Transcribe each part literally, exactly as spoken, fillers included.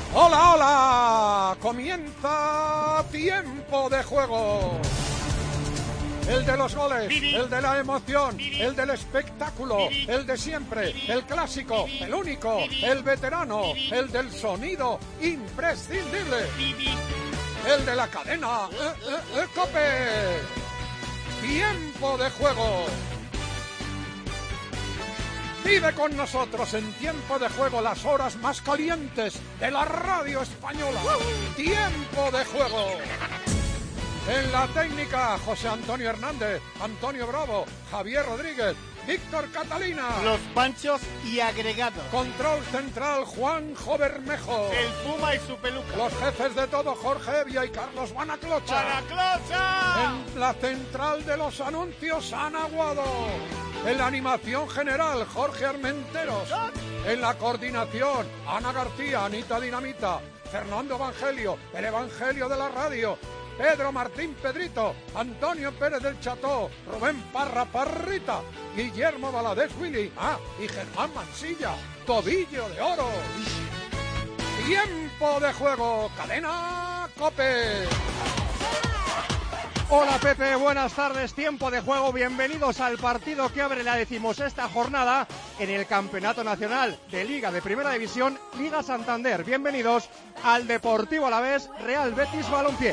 Hola, hola, comienza Tiempo de Juego. El de los goles, el de la emoción, el del espectáculo, el de siempre, el clásico, el único, el veterano, el del sonido imprescindible, el de la cadena eh, eh, eh, COPE. Tiempo de Juego. Vive con nosotros en Tiempo de Juego las horas más calientes de la radio española. Tiempo de Juego. En la técnica, José Antonio Hernández, Antonio Bravo, Javier Rodríguez, Víctor Catalina. Los Panchos y agregados. Control central, Juanjo Bermejo. El Puma y su peluca. Los jefes de todo, Jorge Evia y Carlos Banaclocha. ¡Banaclocha! En la central de los anuncios, Ana Guado. En la animación general, Jorge Armenteros. En la coordinación, Ana García, Anita Dinamita, Fernando Evangelio, el Evangelio de la radio, Pedro Martín Pedrito, Antonio Pérez del Cható, Rubén Parra Parrita, Guillermo Valadez Willy, ah, y Germán Mansilla, Tobillo de Oro. Tiempo de Juego, cadena COPE. Hola Pepe, buenas tardes, Tiempo de Juego, bienvenidos al partido que abre la decimosexta jornada en el Campeonato Nacional de Liga de Primera División, Liga Santander. Bienvenidos al Deportivo Alavés, Real Betis Balompié.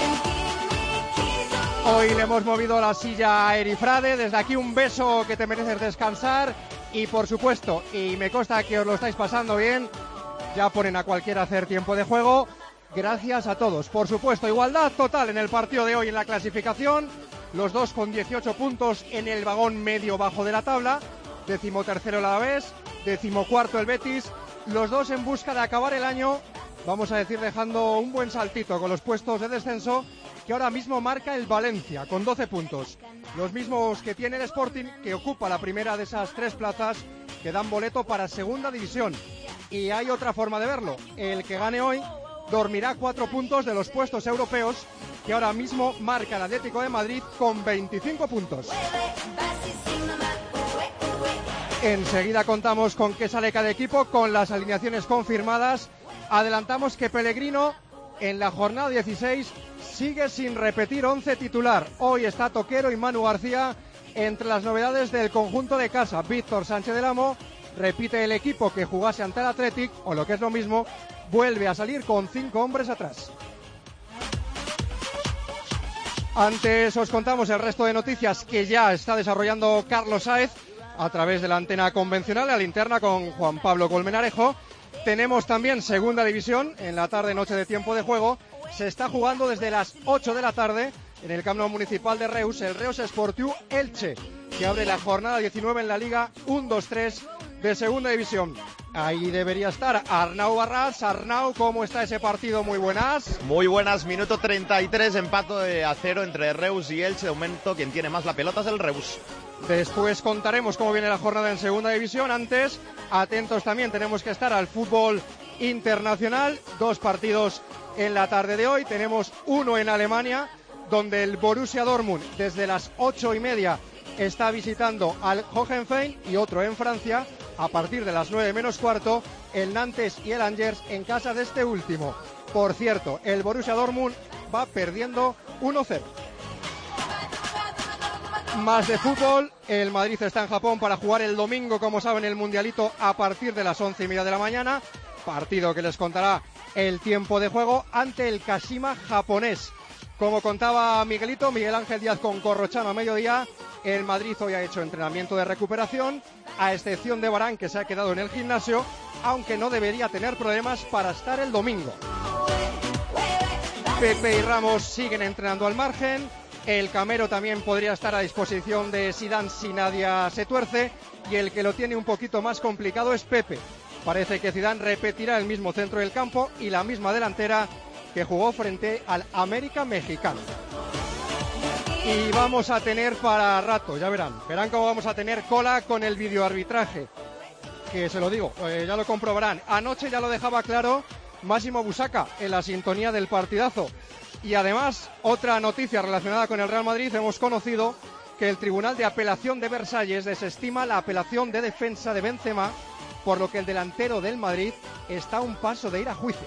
Hoy le hemos movido la silla a Erifrade, desde aquí un beso, que te mereces descansar, y por supuesto, y me consta que os lo estáis pasando bien, ya ponen a cualquiera a hacer Tiempo de Juego. Gracias a todos. Por supuesto, igualdad total en el partido de hoy en la clasificación. Los dos con dieciocho puntos en el vagón medio bajo de la tabla. Decimotercero el Alavés, decimocuarto el Betis. Los dos en busca de acabar el año, vamos a decir, dejando un buen saltito con los puestos de descenso que ahora mismo marca el Valencia con doce puntos. Los mismos que tiene el Sporting, que ocupa la primera de esas tres plazas que dan boleto para Segunda División. Y hay otra forma de verlo. El que gane hoy dormirá cuatro puntos de los puestos europeos que ahora mismo marca el Atlético de Madrid con veinticinco puntos. Enseguida contamos con qué sale cada equipo, con las alineaciones confirmadas. Adelantamos que Pellegrino en la jornada dieciséis sigue sin repetir once titular. Hoy está Toquero y Manu García entre las novedades del conjunto de casa. Víctor Sánchez del Amo repite el equipo que jugase ante el Athletic, o lo que es lo mismo, vuelve a salir con cinco hombres atrás. Antes os contamos el resto de noticias que ya está desarrollando Carlos Sáez a través de la antena convencional, la linterna con Juan Pablo Colmenarejo. Tenemos también Segunda División en la tarde-noche de Tiempo de Juego. Se está jugando desde las ocho de la tarde en el Camp Nou Municipal de Reus, el Reus Esportiu Elche, que abre la jornada diecinueve en la Liga uno dos tres de Segunda División. Ahí debería estar Arnau Barras. Arnau, ¿cómo está ese partido? Muy buenas. Muy buenas, minuto treinta y tres, empate a cero entre Reus y Elche. De momento, quien tiene más la pelota es el Reus. Después contaremos cómo viene la jornada en Segunda División. Antes, atentos también, tenemos que estar al fútbol internacional. Dos partidos en la tarde de hoy. Tenemos uno en Alemania, donde el Borussia Dortmund desde las ocho y media está visitando al Hoffenheim, y otro en Francia a partir de las nueve menos cuarto, el Nantes y el Angers en casa de este último. Por cierto, el Borussia Dortmund va perdiendo uno cero. Más de fútbol, el Madrid está en Japón para jugar el domingo, como saben, el Mundialito a partir de las once y media de la mañana, partido que les contará el Tiempo de Juego ante el Kashima japonés. Como contaba Miguelito, Miguel Ángel Díaz con Corrochano a mediodía, el Madrid hoy ha hecho entrenamiento de recuperación, a excepción de Varane, que se ha quedado en el gimnasio, aunque no debería tener problemas para estar el domingo. Pepe y Ramos siguen entrenando al margen, el Camero también podría estar a disposición de Zidane si nadie se tuerce, y el que lo tiene un poquito más complicado es Pepe. Parece que Zidane repetirá el mismo centro del campo y la misma delantera que jugó frente al América mexicano. Y vamos a tener para rato, ya verán, verán cómo vamos a tener cola con el videoarbitraje, que se lo digo, eh, ya lo comprobarán. Anoche ya lo dejaba claro Máximo Busaca en la sintonía del partidazo. Y además, otra noticia relacionada con el Real Madrid, hemos conocido que el Tribunal de Apelación de Versalles desestima la apelación de defensa de Benzema, por lo que el delantero del Madrid está a un paso de ir a juicio.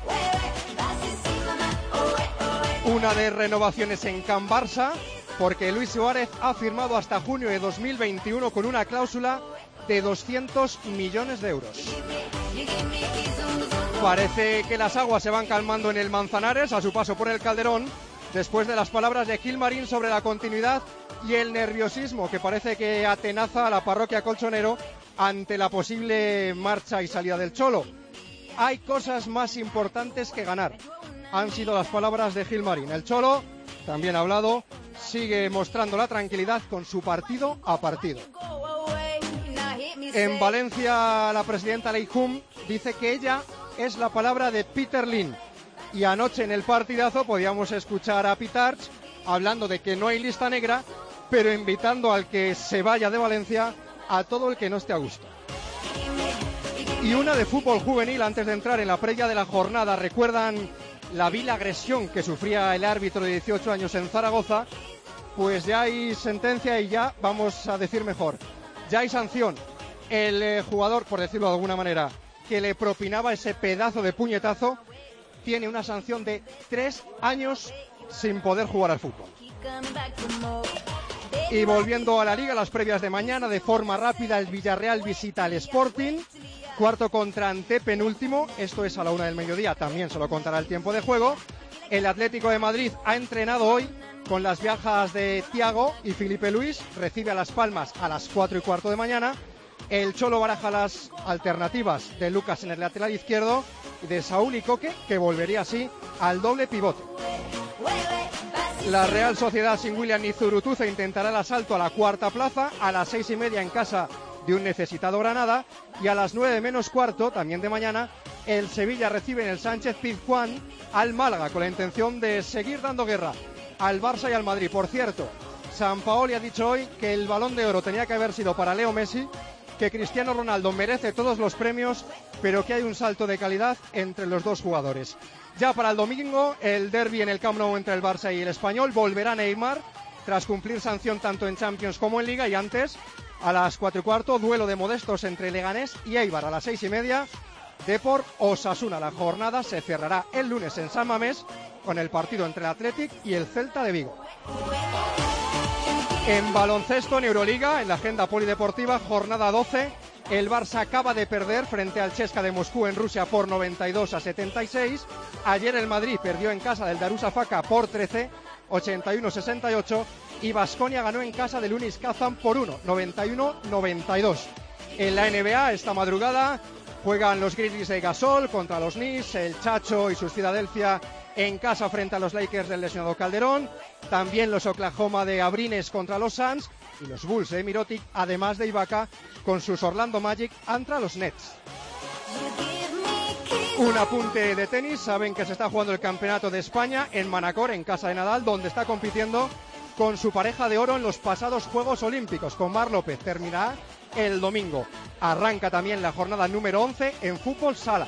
Una de renovaciones en Can Barça, porque Luis Suárez ha firmado hasta junio de dos mil veintiuno con una cláusula de doscientos millones de euros. Parece que las aguas se van calmando en el Manzanares a su paso por el Calderón, después de las palabras de Gilmarín sobre la continuidad y el nerviosismo que parece que atenaza a la parroquia colchonero ante la posible marcha y salida del Cholo. Hay cosas más importantes que ganar, han sido las palabras de Gilmarín. El Cholo, también ha hablado, sigue mostrando la tranquilidad con su partido a partido. En Valencia, la presidenta Leijum dice que ella es la palabra de Peter Lim. Y anoche en el partidazo podíamos escuchar a Pitarch hablando de que no hay lista negra, pero invitando al que se vaya de Valencia a todo el que no esté a gusto. Y una de fútbol juvenil antes de entrar en la previa de la jornada. ¿Recuerdan la vil agresión que sufría el árbitro de dieciocho años en Zaragoza? Pues ya hay sentencia y ya, vamos a decir mejor, ya hay sanción. El eh, jugador, por decirlo de alguna manera, que le propinaba ese pedazo de puñetazo, tiene una sanción de tres años sin poder jugar al fútbol. Y volviendo a la Liga, las previas de mañana, de forma rápida, el Villarreal visita al Sporting, cuarto contra antepenúltimo, esto es a la una del mediodía, también se lo contará el tiempo de juego. El Atlético de Madrid ha entrenado hoy con las viajas de Thiago y Felipe Luis, recibe a Las Palmas a las cuatro y cuarto de mañana. El Cholo baraja las alternativas de Lucas en el lateral izquierdo y de Saúl y Coque, que volvería así al doble pivote. La Real Sociedad sin William ni Zurutuza intentará el asalto a la cuarta plaza a las seis y media en casa de un necesitado Granada, y a las nueve menos cuarto, también de mañana, el Sevilla recibe en el Sánchez Pizjuán al Málaga con la intención de seguir dando guerra al Barça y al Madrid. Por cierto, Sampaoli ha dicho hoy que el Balón de Oro tenía que haber sido para Leo Messi, que Cristiano Ronaldo merece todos los premios, pero que hay un salto de calidad entre los dos jugadores. Ya para el domingo, el derbi en el Camp Nou entre el Barça y el Español. Volverá Neymar, tras cumplir sanción tanto en Champions como en Liga. Y antes, a las cuatro y cuarto, duelo de modestos entre Leganés y Eibar. A las seis y media, Depor Osasuna. La jornada se cerrará el lunes en San Mamés con el partido entre el Athletic y el Celta de Vigo. En baloncesto, en Euroliga, en la agenda polideportiva, jornada doce, el Barça acaba de perder frente al Chesca de Moscú en Rusia por noventa y dos a setenta y seis. Ayer el Madrid perdió en casa del Darussafaka por trece, ochenta y uno a sesenta y ocho. Y Baskonia ganó en casa del Unis Kazan por uno, noventa y uno a noventa y dos. En la N B A, esta madrugada, juegan los Grizzlies de Gasol contra los Knicks, el Chacho y sus Filadelfia en casa frente a los Lakers del lesionado Calderón, también los Oklahoma de Abrines contra los Suns y los Bulls de Mirotic, además de Ibaka con sus Orlando Magic contra los Nets. Un apunte de tenis, saben que se está jugando el Campeonato de España en Manacor, en casa de Nadal, donde está compitiendo con su pareja de oro en los pasados Juegos Olímpicos, con Mar López. Terminará el domingo. Arranca también la jornada número once en fútbol sala.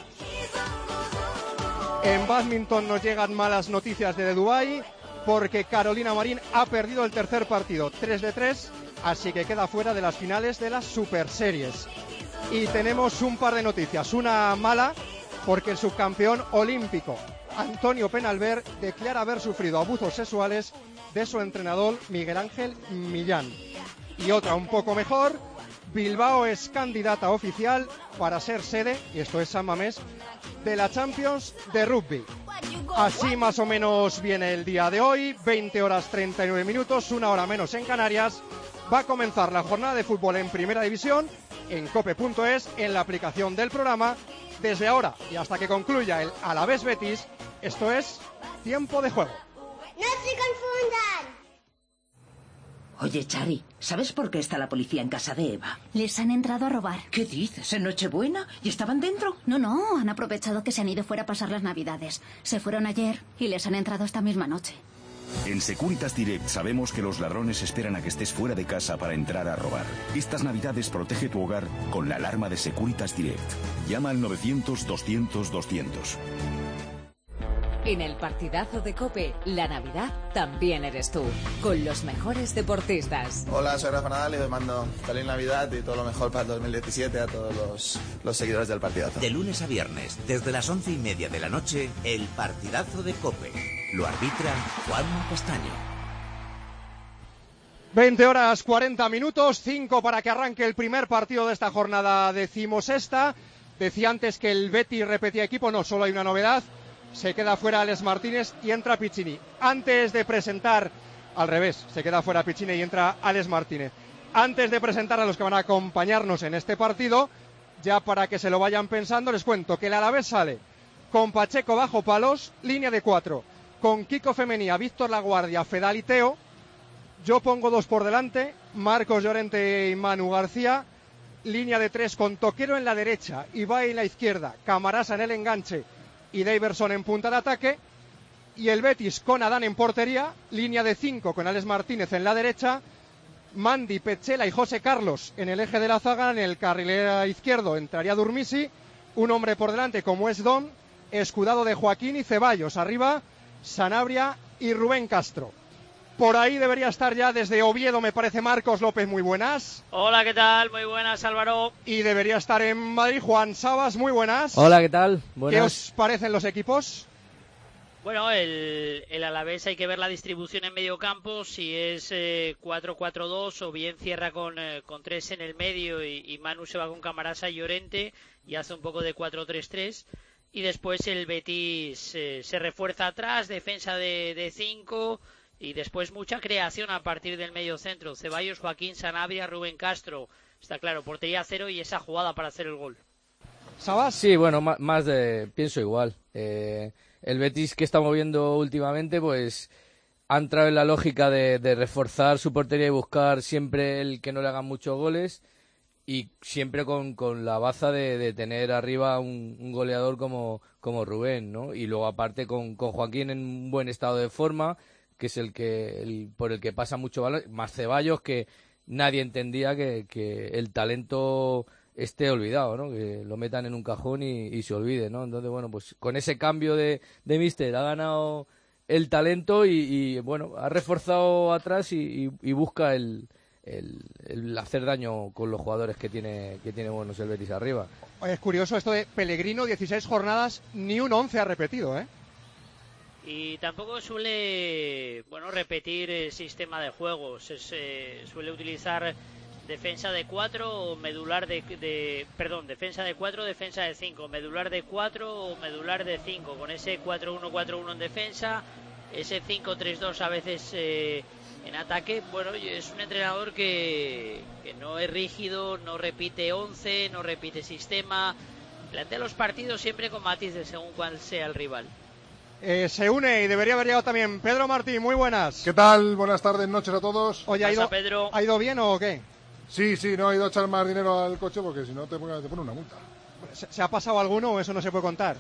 En bádminton nos llegan malas noticias de Dubái, porque Carolina Marín ha perdido el tercer partido, tres de tres, así que queda fuera de las finales de las Super Series. Y tenemos un par de noticias, una mala, porque el subcampeón olímpico Antonio Penalver declara haber sufrido abusos sexuales de su entrenador Miguel Ángel Millán. Y otra un poco mejor, Bilbao es candidata oficial para ser sede, y esto es San Mamés, de la Champions de rugby. Así más o menos viene el día de hoy, veinte horas treinta y nueve minutos, una hora menos en Canarias. Va a comenzar la jornada de fútbol en Primera División, en cope punto es, en la aplicación del programa. Desde ahora y hasta que concluya el Alavés Betis, esto es Tiempo de Juego. ¡No se confundan! Oye, Chari, ¿sabes por qué está la policía en casa de Eva? Les han entrado a robar. ¿Qué dices? ¿En Nochebuena? ¿Y estaban dentro? No, no, han aprovechado que se han ido fuera a pasar las Navidades. Se fueron ayer y les han entrado esta misma noche. En Securitas Direct sabemos que los ladrones esperan a que estés fuera de casa para entrar a robar. Estas Navidades protege tu hogar con la alarma de Securitas Direct. Llama al novecientos, doscientos, doscientos. En el partidazo de COPE, la Navidad también eres tú, con los mejores deportistas. Hola, soy Rafa Nadal y os mando feliz Navidad y todo lo mejor para el dos mil diecisiete a todos los, los seguidores del partidazo. De lunes a viernes, desde las once y media de la noche, el partidazo de COPE. Lo arbitra Juanma Castaño. veinte horas cuarenta minutos, cinco para que arranque el primer partido de esta jornada decimosexta. Decía antes que el Betis repetía equipo, no, solo hay una novedad. Se queda fuera Alex Martínez y entra Piccini. Antes de presentar, al revés, se queda fuera Piccini y entra Alex Martínez. Antes de presentar a los que van a acompañarnos en este partido, ya para que se lo vayan pensando, les cuento que el Alavés sale con Pacheco bajo palos, línea de cuatro, con Kiko Femenía, Víctor Laguardia, Fedal y Teo. Yo pongo dos por delante, Marcos Llorente y Manu García. Línea de tres con Toquero en la derecha, Ibai en la izquierda, Camarasa en el enganche y Daverson en punta de ataque. Y el Betis con Adán en portería, línea de cinco con Alex Martínez en la derecha, Mandi, Petzela y José Carlos en el eje de la zaga. En el carrilero izquierdo entraría Durmisi, un hombre por delante como es Don, escudado de Joaquín y Ceballos. Arriba Sanabria y Rubén Castro. Por ahí debería estar ya desde Oviedo, me parece, Marcos López, muy buenas. Hola, ¿qué tal? Muy buenas, Álvaro. Y debería estar en Madrid Juan Sabas, muy buenas. Hola, ¿qué tal? Buenas. ¿Qué os parecen los equipos? Bueno, el, el Alavés hay que ver la distribución en medio campo, si es eh, cuatro cuatro dos o bien cierra con, eh, con tres en el medio y, y Manu se va con Camarasa y Llorente y hace un poco de cuatro tres tres. Y después el Betis eh, se refuerza atrás, defensa de cinco... Y después mucha creación a partir del medio centro. Ceballos, Joaquín, Sanabria, Rubén Castro. Está claro, portería cero y esa jugada para hacer el gol. ¿Sabas? Sí, bueno, más de... pienso igual. Eh, el Betis que estamos viendo últimamente, pues ha entrado en la lógica de, de reforzar su portería y buscar siempre el que no le hagan muchos goles. Y siempre con, con la baza de, de tener arriba un, un goleador como, como Rubén, ¿no? Y luego aparte con, con Joaquín en un buen estado de forma, que es el que el, por el que pasa mucho valor, más Ceballos, que nadie entendía que, que el talento esté olvidado, ¿no? Que lo metan en un cajón y, y se olvide, ¿no? Entonces, bueno, pues con ese cambio de, de míster ha ganado el talento y, y bueno, ha reforzado atrás y, y, y busca el, el, el hacer daño con los jugadores que tiene que tiene buenos el Betis arriba. Es curioso esto de Pellegrino, dieciséis jornadas, ni un once ha repetido, ¿eh? Y tampoco suele, bueno, repetir el sistema de juegos. Es, eh, suele utilizar defensa de cuatro o medular de, de... Perdón, defensa de cuatro, defensa de cinco. Medular de cuatro o medular de cinco. Con ese cuatro uno cuatro uno en defensa, ese cinco tres dos a veces eh, en ataque. Bueno, es un entrenador que, que no es rígido, no repite once, no repite sistema. Plantea los partidos siempre con matices según cuál sea el rival. Eh, se une y debería haber llegado también Pedro Martín, muy buenas. ¿Qué tal? Buenas tardes, noches a todos. Oye, ¿ha ido, Pedro? ¿ha ido bien o qué? Sí, sí, no ha ido a echar más dinero al coche porque si no te pone, te pone una multa. ¿Se, ¿Se ha pasado alguno o eso no se puede contar?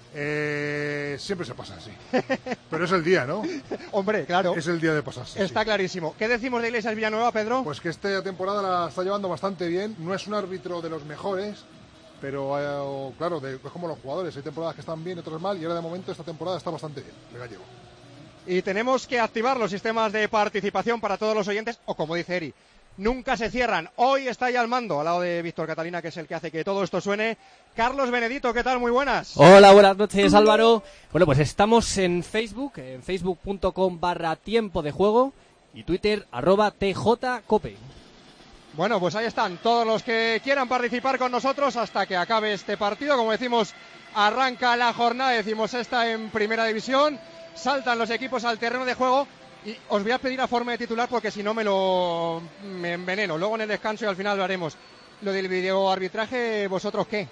Eh, siempre se pasa así. Pero es el día, ¿no? Hombre, claro. Es el día de pasarse. Está sí. clarísimo. ¿Qué decimos de Iglesias Villanueva, Pedro? Pues que esta temporada la está llevando bastante bien. No es un árbitro de los mejores, pero eh, claro, de, es como los jugadores. Hay temporadas que están bien, otras mal, y ahora de momento esta temporada está bastante bien. Le gallego. Y tenemos que activar los sistemas de participación para todos los oyentes, o como dice Eri, nunca se cierran. Hoy está ahí al mando, al lado de Víctor Catalina, que es el que hace que todo esto suene. Carlos Benedito, ¿qué tal? Muy buenas. Hola, buenas noches, Álvaro. Bueno, pues estamos en Facebook, en facebook punto com barra tiempo de juego y Twitter, arroba tjcope. Bueno, pues ahí están todos los que quieran participar con nosotros hasta que acabe este partido. Como decimos, arranca la jornada, decimos esta en Primera División. Saltan los equipos al terreno de juego y os voy a pedir a forma de titular porque si no me lo me enveneno. Luego en el descanso y al final lo haremos. Lo del videoarbitraje, ¿vosotros qué?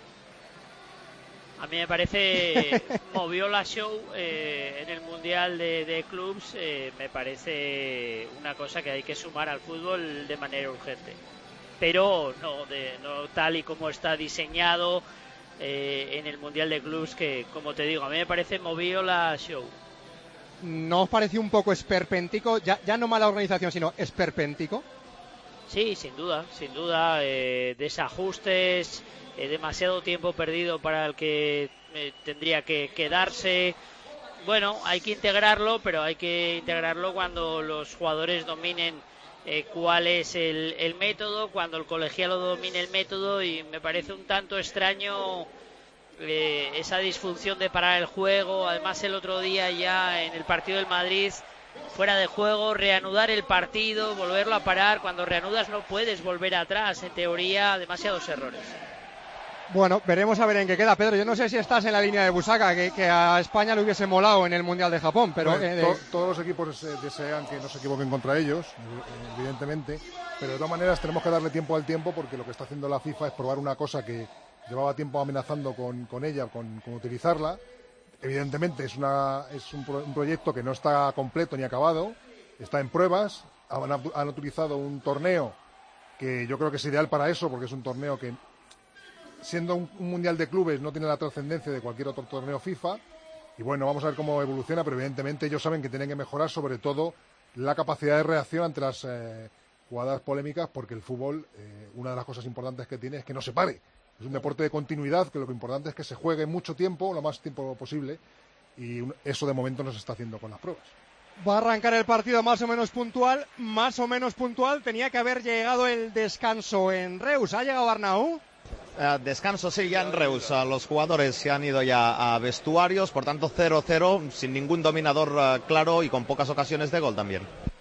A mí me parece Moviola Show eh, en el Mundial de, de Clubs. Eh, me parece una cosa que hay que sumar al fútbol de manera urgente. Pero no, de, no tal y como está diseñado eh, en el Mundial de Clubs, que como te digo, a mí me parece Moviola Show. ¿No os pareció un poco esperpéntico? Ya, ya no mala organización, sino esperpéntico. Sí, sin duda, sin duda. Eh, desajustes, eh, demasiado tiempo perdido para el que eh, tendría que quedarse. bueno, hay que integrarlo, pero hay que integrarlo cuando los jugadores dominen eh, cuál es el, el método, cuando el colegiado domine el método, y me parece un tanto extraño eh, esa disfunción de parar el juego. Además, el otro día ya en el partido del Madrid, fuera de juego, reanudar el partido, volverlo a parar. Cuando reanudas no puedes volver atrás, en teoría, demasiados errores. Bueno, veremos a ver en qué queda, Pedro. Yo no sé si estás en la línea de Busaca, que, que a España le hubiese molado en el Mundial de Japón, pero... Bueno, eh, de... to todos los equipos eh, desean que no se equivoquen contra ellos, evidentemente, pero de todas maneras tenemos que darle tiempo al tiempo, porque lo que está haciendo la FIFA es probar una cosa que llevaba tiempo amenazando con, con ella, con, con utilizarla. Evidentemente es, una, es un, pro, un proyecto que no está completo ni acabado, está en pruebas, han, han utilizado un torneo que yo creo que es ideal para eso, porque es un torneo que, siendo un, un mundial de clubes, no tiene la trascendencia de cualquier otro torneo FIFA. Y bueno, vamos a ver cómo evoluciona, pero evidentemente ellos saben que tienen que mejorar sobre todo la capacidad de reacción ante las eh, jugadas polémicas, porque el fútbol, eh, una de las cosas importantes que tiene es que no se pare. Es un deporte de continuidad, que lo que importante es que se juegue mucho tiempo, lo más tiempo posible, y eso de momento no se está haciendo con las pruebas. Va a arrancar el partido más o menos puntual, más o menos puntual. Tenía que haber llegado el descanso en Reus. ¿Ha llegado Arnau? Uh, descanso sí, ya en Reus. Uh, los jugadores se han ido ya a vestuarios, por tanto cero cero, sin ningún dominador uh, claro y con pocas ocasiones de gol también.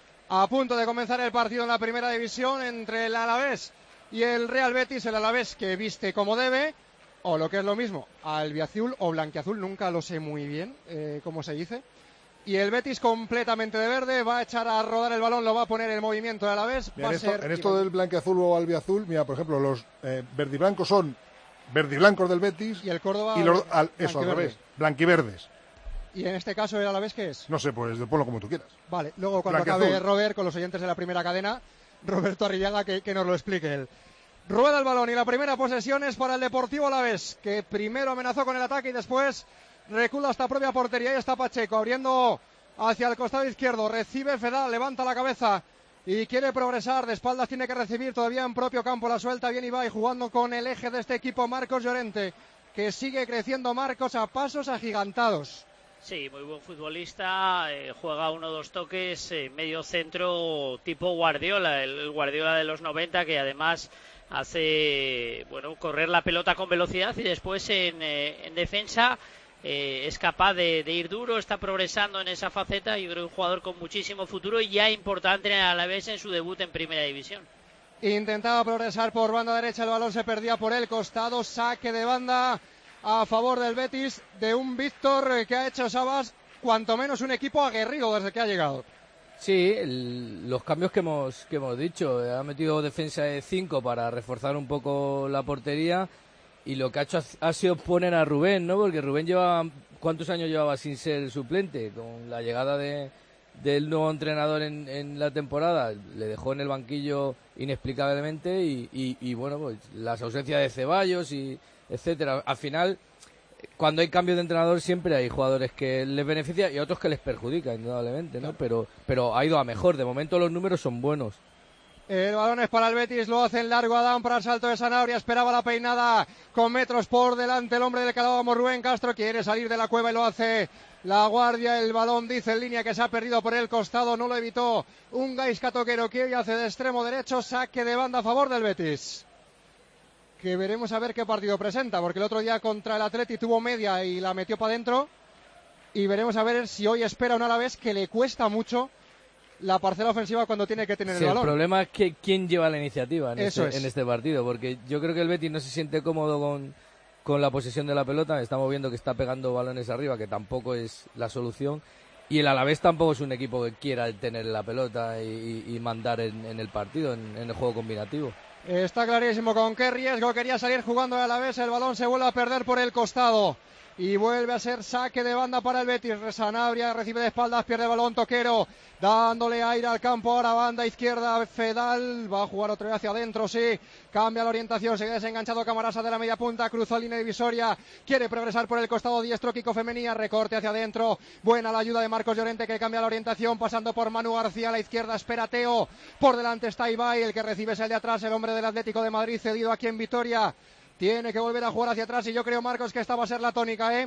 A punto de comenzar el partido en la primera división entre el Alavés y el Real Betis. El Alavés, que viste como debe, o lo que es lo mismo, albiazul o blanquiazul, nunca lo sé muy bien eh, cómo se dice. Y el Betis completamente de verde, va a echar a rodar el balón, lo va a poner en movimiento de Alavés. Mira, va en, a esto, ser... en esto del blanquiazul o albiazul, mira, por ejemplo, los eh, verdiblancos son verdiblancos del Betis y el Córdoba y los, al, eso al revés, blanquiverdes. ¿Y en este caso el Alavés qué es? No sé, pues ponlo como tú quieras. Vale, luego cuando acabe Robert, con los oyentes de la primera cadena, Roberto Arrillaga, que, que nos lo explique él. Rueda el balón y la primera posesión es para el Deportivo Alavés, que primero amenazó con el ataque y después recula hasta propia portería. Ahí está Pacheco abriendo hacia el costado izquierdo, recibe Fedal, levanta la cabeza y quiere progresar, de espaldas tiene que recibir todavía en propio campo, la suelta bien Ibai, jugando con el eje de este equipo Marcos Llorente, que sigue creciendo Marcos a pasos agigantados. Sí, muy buen futbolista, eh, juega uno o dos toques, eh, medio centro tipo Guardiola, el, el Guardiola de los noventa, que además hace, bueno, correr la pelota con velocidad y después en, eh, en defensa Eh, es capaz de, de ir duro, está progresando en esa faceta. Yo creo que un jugador con muchísimo futuro y ya importante a la vez en su debut en Primera División. Intentaba progresar por banda derecha, el balón se perdía por el costado, saque de banda a favor del Betis, de un Víctor que ha hecho Sabas cuanto menos un equipo aguerrido desde que ha llegado. Sí, el, los cambios que hemos, que hemos dicho, ha metido defensa de cinco para reforzar un poco la portería. Y lo que ha hecho ha sido poner a Rubén, ¿no? Porque Rubén lleva, ¿cuántos años llevaba sin ser suplente? Con la llegada de del nuevo entrenador en, en la temporada, le dejó en el banquillo inexplicablemente y, y, y bueno, pues las ausencias de Ceballos y etcétera. Al final, cuando hay cambio de entrenador siempre hay jugadores que les beneficia y otros que les perjudica, indudablemente, ¿no? Pero, pero ha ido a mejor. De momento los números son buenos. El balón es para el Betis, lo hace en largo Adán para el salto de Sanabria, esperaba la peinada con metros por delante el hombre del que hablábamos, Rubén Castro, quiere salir de la cueva y lo hace la Guardia. El balón dice en línea que se ha perdido por el costado, no lo evitó un Gaisca Toquero que hoy hace de extremo derecho, saque de banda a favor del Betis. Que veremos a ver qué partido presenta, porque el otro día contra el Atleti tuvo media y la metió para adentro, y veremos a ver si hoy espera un Alavés que le cuesta mucho la parcela ofensiva cuando tiene que tener sí, el balón. El problema es que quién lleva la iniciativa en este, es. en este partido, porque yo creo que el Betis no se siente cómodo con, con la posesión de la pelota. Estamos viendo que está pegando balones arriba, que tampoco es la solución, y el Alavés tampoco es un equipo que quiera tener la pelota y, y, y mandar en, en el partido, en, en el juego combinativo. Está clarísimo con qué riesgo quería salir jugando el Alavés, el balón se vuelve a perder por el costado. Y vuelve a ser saque de banda para el Betis. Sanabria recibe de espaldas, pierde el balón Toquero, dándole aire al campo, ahora banda izquierda Fedal, va a jugar otra vez hacia adentro, sí, cambia la orientación, se ha desenganchado Camarasa de la media punta, cruzó línea divisoria, quiere progresar por el costado diestro Kiko Femenía, recorte hacia adentro, buena la ayuda de Marcos Llorente que cambia la orientación, pasando por Manu García a la izquierda, espera Teo, por delante está Ibai, el que recibe es el de atrás, el hombre del Atlético de Madrid, cedido aquí en Vitoria. Tiene que volver a jugar hacia atrás y yo creo, Marcos, que esta va a ser la tónica, ¿eh?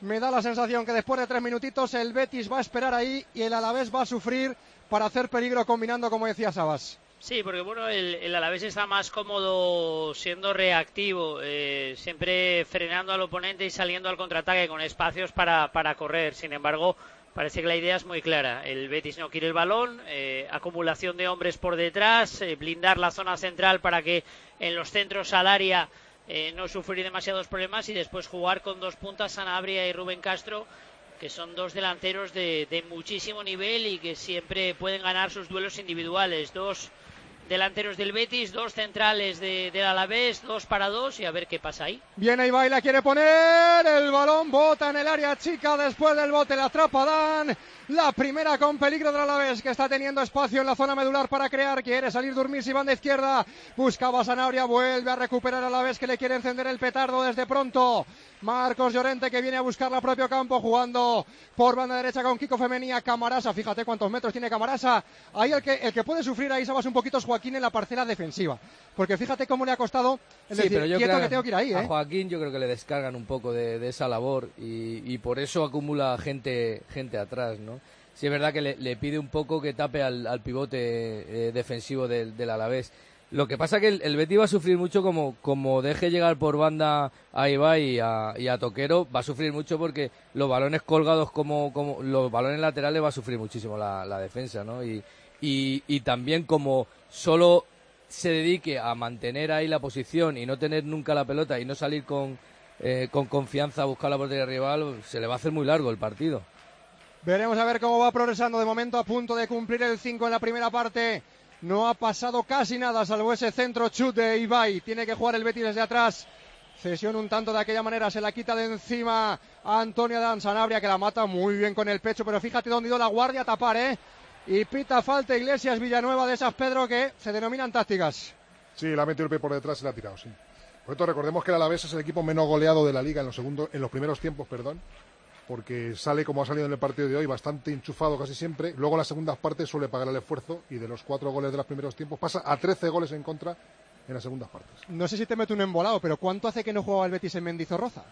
me da la sensación que después de tres minutitos el Betis va a esperar ahí y el Alavés va a sufrir para hacer peligro combinando, como decía Sabas. Sí, porque bueno, el, el Alavés está más cómodo siendo reactivo, eh, siempre frenando al oponente y saliendo al contraataque con espacios para, para correr. Sin embargo, parece que la idea es muy clara. El Betis no quiere el balón, eh, acumulación de hombres por detrás, eh, blindar la zona central para que en los centros al área eh, no sufrir demasiados problemas y después jugar con dos puntas, Sanabria y Rubén Castro, que son dos delanteros de, de muchísimo nivel y que siempre pueden ganar sus duelos individuales. Dos delanteros del Betis, dos centrales de, del Alavés, dos para dos, y a ver qué pasa ahí. Viene Ibai, la quiere poner, el balón bota en el área chica, después del bote la atrapa Dan, la primera con peligro del Alavés, que está teniendo espacio en la zona medular para crear, quiere salir Durmis y banda izquierda, buscaba Sanabria, vuelve a recuperar al Alavés, que le quiere encender el petardo desde pronto. Marcos Llorente, que viene a buscar la propio campo, jugando por banda derecha con Kiko Femenía. Camarasa, fíjate cuántos metros tiene Camarasa. Ahí el que, el que puede sufrir ahí, Sabas, un poquito es Joaquín en la parcela defensiva, porque fíjate cómo le ha costado el sí, decir, pero yo quieto creo que tengo que ir ahí, a ¿eh? Joaquín yo creo que le descargan un poco de, de esa labor y, y por eso acumula gente gente atrás, ¿no? Sí es verdad que le, le pide un poco que tape al, al pivote eh, defensivo del, del Alavés. Lo que pasa que el, el Betis va a sufrir mucho como, como deje llegar por banda a Ibai y a, y a Toquero, va a sufrir mucho porque los balones colgados como, como los balones laterales va a sufrir muchísimo la, la defensa, ¿no? Y, y, y también como solo se dedique a mantener ahí la posición y no tener nunca la pelota y no salir con, eh, con confianza a buscar la portería rival, se le va a hacer muy largo el partido. Veremos a ver cómo va progresando. De momento a punto de cumplir el cinco en la primera parte. No ha pasado casi nada, salvo ese centro chut de Ibai. Tiene que jugar el Betis desde atrás. Cesión un tanto de aquella manera, se la quita de encima a Antonio Dan Sanabria, que la mata muy bien con el pecho, pero fíjate dónde ha ido la guardia a tapar, ¿eh? Y pita falta Iglesias Villanueva de esas, Pedro, que se denominan tácticas. Sí, la ha metido el pie por detrás y la ha tirado, sí. Por esto recordemos que el Alavés es el equipo menos goleado de la Liga en los segundos, en los primeros tiempos, perdón, porque sale, como ha salido en el partido de hoy, bastante enchufado casi siempre. Luego en las segundas partes suele pagar el esfuerzo y de los cuatro goles de los primeros tiempos pasa a trece goles en contra en las segundas partes. No sé si te meto un embolado, pero ¿cuánto hace que no jugaba el Betis en Mendizorroza?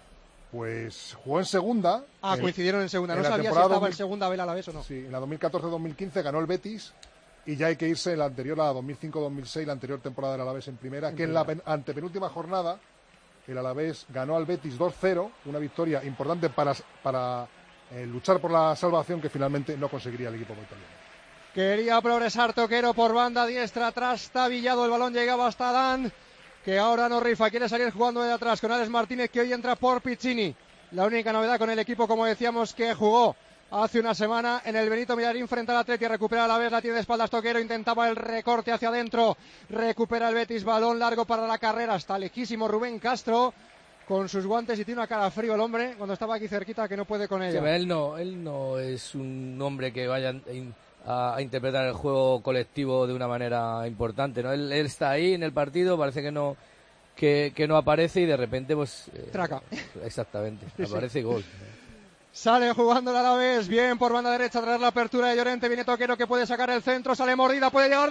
Pues jugó en segunda. Ah, en, coincidieron en segunda. No en sabía si dos estaba mil... en segunda B el Alavés o no. Sí, en la dos mil catorce dos mil quince ganó el Betis y ya hay que irse en la anterior, la dos mil cinco dos mil seis, la anterior temporada del Alavés en primera, en que primera. En la pen, antepenúltima jornada el Alavés ganó al Betis dos cero, una victoria importante para, para eh, luchar por la salvación que finalmente no conseguiría el equipo italiano. Quería progresar Toquero por banda diestra, trastabillado, el balón llegaba hasta Dan, que ahora no rifa, quiere salir jugando de atrás con Alex Martínez, que hoy entra por Piccini. La única novedad con el equipo, como decíamos, que jugó hace una semana en el Benito Villamarín frente al Atleti, recupera a la vez, la tiene de espaldas Toquero, intentaba el recorte hacia adentro, recupera el Betis, balón largo para la carrera, está lejísimo Rubén Castro con sus guantes y tiene una cara frío el hombre cuando estaba aquí cerquita, que no puede con ella. Sí, él no, él no es un hombre que vaya a, a interpretar el juego colectivo de una manera importante, ¿no? Él, él está ahí en el partido, parece que no que, que no aparece y de repente pues eh, traca. Exactamente, sí, aparece sí. y gol. Sale jugando la Alavés, bien por banda derecha tras la apertura de Llorente, viene Toquero que puede sacar el centro, sale mordida, puede llegar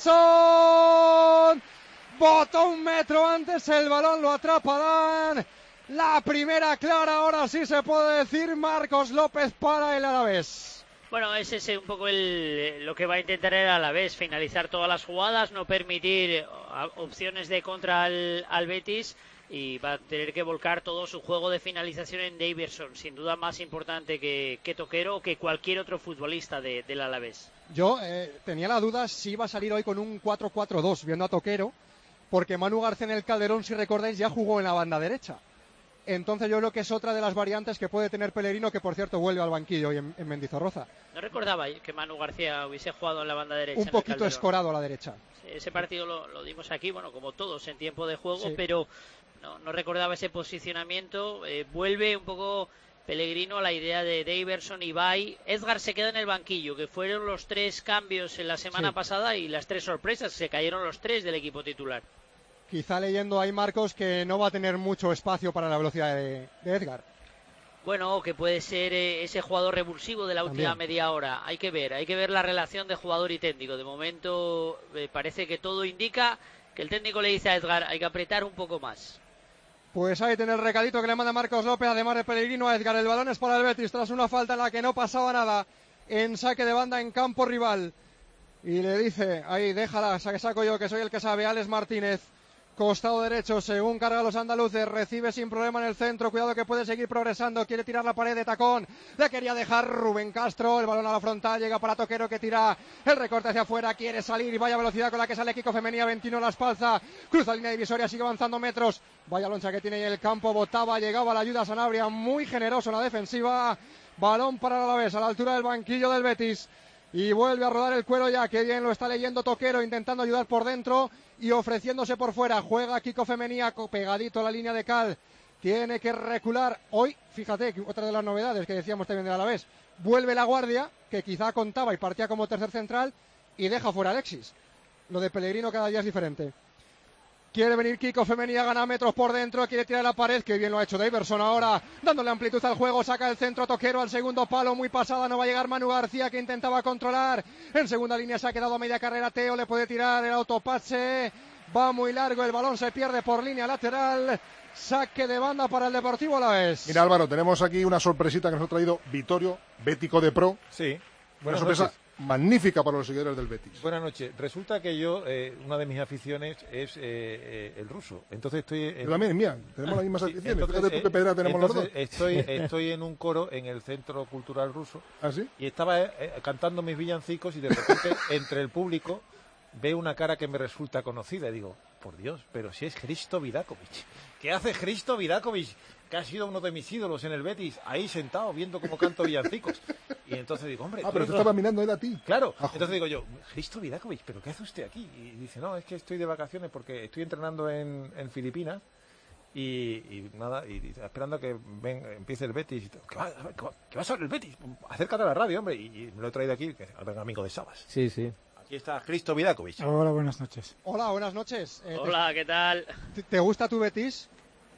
Daverson, botó un metro antes el balón, lo atrapa Dan, la primera clara, ahora sí se puede decir, Marcos López para el Alavés. Bueno, ese es un poco el, lo que va a intentar el Alavés, finalizar todas las jugadas, no permitir opciones de contra al, al Betis, y va a tener que volcar todo su juego de finalización en Daverson, sin duda más importante que, que Toquero o que cualquier otro futbolista de, del Alavés. Yo eh, tenía la duda si iba a salir hoy con un cuatro cuatro dos viendo a Toquero, porque Manu García en el Calderón, si recordáis, ya jugó en la banda derecha. Entonces yo creo que es otra de las variantes que puede tener Pellegrino, que por cierto vuelve al banquillo hoy en, en Mendizorroza. No recordaba que Manu García hubiese jugado en la banda derecha. Un poquito escorado a la derecha. Ese partido lo, lo dimos aquí, bueno, como todos en tiempo de juego, sí. pero no, no recordaba ese posicionamiento. Eh, vuelve un poco Pellegrino a la idea de Daverson, Ibai. Edgar se queda en el banquillo, que fueron los tres cambios en la semana sí. pasada y las tres sorpresas, se cayeron los tres del equipo titular. Quizá leyendo ahí, Marcos, que no va a tener mucho espacio para la velocidad de, de Edgar. Bueno, que puede ser eh, ese jugador revulsivo de la última También. media hora. Hay que ver, hay que ver la relación de jugador y técnico. De momento eh, parece que todo indica que el técnico le dice a Edgar, hay que apretar un poco más. Pues ahí tiene el recadito que le manda Marcos López, además de Pellegrino a Edgar. El balón es para el Betis tras una falta en la que no pasaba nada en saque de banda en campo rival. Y le dice, ahí déjala, que saco yo, que soy el que sabe, Alex Martínez. Costado derecho, según carga los andaluces, recibe sin problema en el centro, cuidado que puede seguir progresando, quiere tirar la pared de tacón, le quería dejar Rubén Castro, el balón a la frontal, llega para Toquero que tira el recorte hacia afuera, quiere salir y vaya velocidad con la que sale Kiko Femenía, veintiuno la espalda, cruza línea divisoria, sigue avanzando metros, vaya loncha que tiene ahí el campo, botaba, llegaba la ayuda a Sanabria, muy generoso en la defensiva, balón para el Alavés a la altura del banquillo del Betis. Y vuelve a rodar el cuero ya, que bien lo está leyendo Toquero, intentando ayudar por dentro y ofreciéndose por fuera. Juega Kiko Femenía, pegadito a la línea de cal. Tiene que recular. Hoy, fíjate, otra de las novedades que decíamos también de Alavés. Vuelve la guardia, que quizá contaba y partía como tercer central, y deja fuera a Alexis. Lo de Pellegrino cada día es diferente. Quiere venir Kiko Femenía, gana metros por dentro, quiere tirar la pared, que bien lo ha hecho Daverson ahora, dándole amplitud al juego, saca el centro, Toquero al segundo palo, muy pasada, no va a llegar Manu García, que intentaba controlar, en segunda línea se ha quedado a media carrera, Teo le puede tirar el autopase, va muy largo, el balón se pierde por línea lateral, saque de banda para el Deportivo Alavés. Mira Álvaro, tenemos aquí una sorpresita que nos ha traído Vittorio, bético de pro. Sí. Una Buenas sorpresa noches. magnífica para los seguidores del Betis. Buenas noches. Resulta que yo, eh, una de mis aficiones es eh, eh, el ruso. Entonces estoy... Eh, Yo también, mía, tenemos las mismas sí, aficiones. entonces, Fíjate tú qué pedra tenemos los dos. entonces estoy, estoy en un coro en el Centro Cultural Ruso. ¿Ah, sí? Y estaba eh, eh, cantando mis villancicos y de repente entre el público veo una cara que me resulta conocida y digo, por Dios, pero si es Hristo Vidakovic. ¿Qué hace Hristo Vidakovic? Que ha sido uno de mis ídolos en el Betis, ahí sentado viendo cómo canto villancicos. Y entonces digo, hombre... Ah, tú pero eres te lo- estaba mirando él a ti. Claro, Ah, entonces digo yo, Hristo Vidakovic, ¿pero qué hace usted aquí? Y dice, no, es que estoy de vacaciones porque estoy entrenando en, en Filipinas y, y nada, y dice, esperando a que ven, empiece el Betis. Y, ¿Qué va, qué va- qué va a ser el Betis? Acércate a la radio, hombre. Y, y me lo he traído aquí, que es el amigo de Sabas. Sí, sí. Aquí está Hristo Vidakovic. Hola, buenas noches. Hola, buenas noches. Eh, Hola, ¿qué tal? ¿te, ¿Te gusta tu Betis?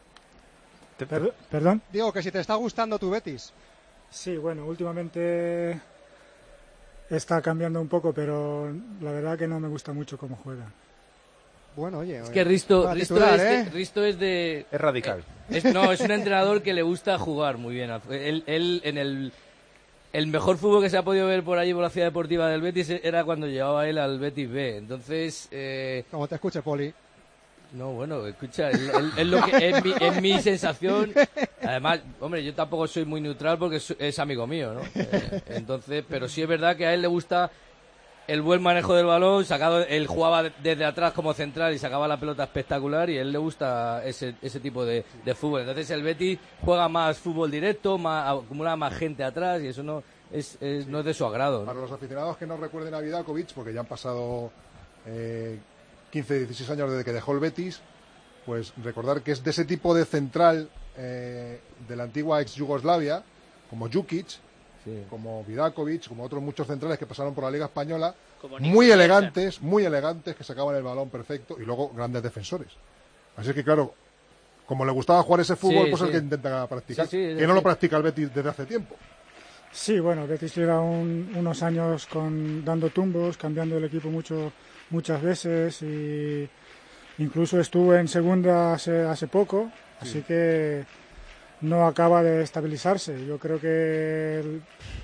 Per- ¿Perdón? Digo que si te está gustando tu Betis. Sí, bueno, últimamente está cambiando un poco, pero la verdad que no me gusta mucho cómo juega. Bueno, oye. Es que Risto, para Risto, titular, es, ¿eh? que Risto es de... Es radical. Es- no, es un entrenador que le gusta jugar muy bien. Él, él en el, el mejor fútbol que se ha podido ver por allí por la ciudad deportiva del Betis era cuando llevaba él al Betis B. Entonces... Eh, Como te escuche, Poli. No, bueno, escucha, es, es- es lo que es mi, es mi sensación. Además, hombre, yo tampoco soy muy neutral porque es, es amigo mío, ¿no? Eh, entonces, pero sí es verdad que a él le gusta el buen manejo del balón, sacado, él jugaba desde atrás como central y sacaba la pelota espectacular y a él le gusta ese, ese tipo de, de fútbol. Entonces el Betis juega más fútbol directo, más, acumula más gente atrás y eso no es, es- no es de su agrado, ¿no? Para los aficionados que no recuerden a Vidakovic, porque ya han pasado eh, quince, dieciséis años desde que dejó el Betis, pues recordar que es de ese tipo de central eh, de la antigua ex Yugoslavia, como Jukic, Sí. como Vidakovic, como otros muchos centrales que pasaron por la Liga Española, Como Nico muy Bielsa. elegantes, muy elegantes, que sacaban el balón perfecto y luego grandes defensores. Así que claro, como le gustaba jugar ese fútbol, Sí, pues sí. es el que intenta practicar, Sí, sí, que no lo sí. practica el Betis desde hace tiempo. Sí, bueno, Betis lleva un- unos años con, dando tumbos, cambiando el equipo mucho, muchas veces y incluso estuvo en segunda hace, hace poco, así que no acaba de estabilizarse. Yo creo que el-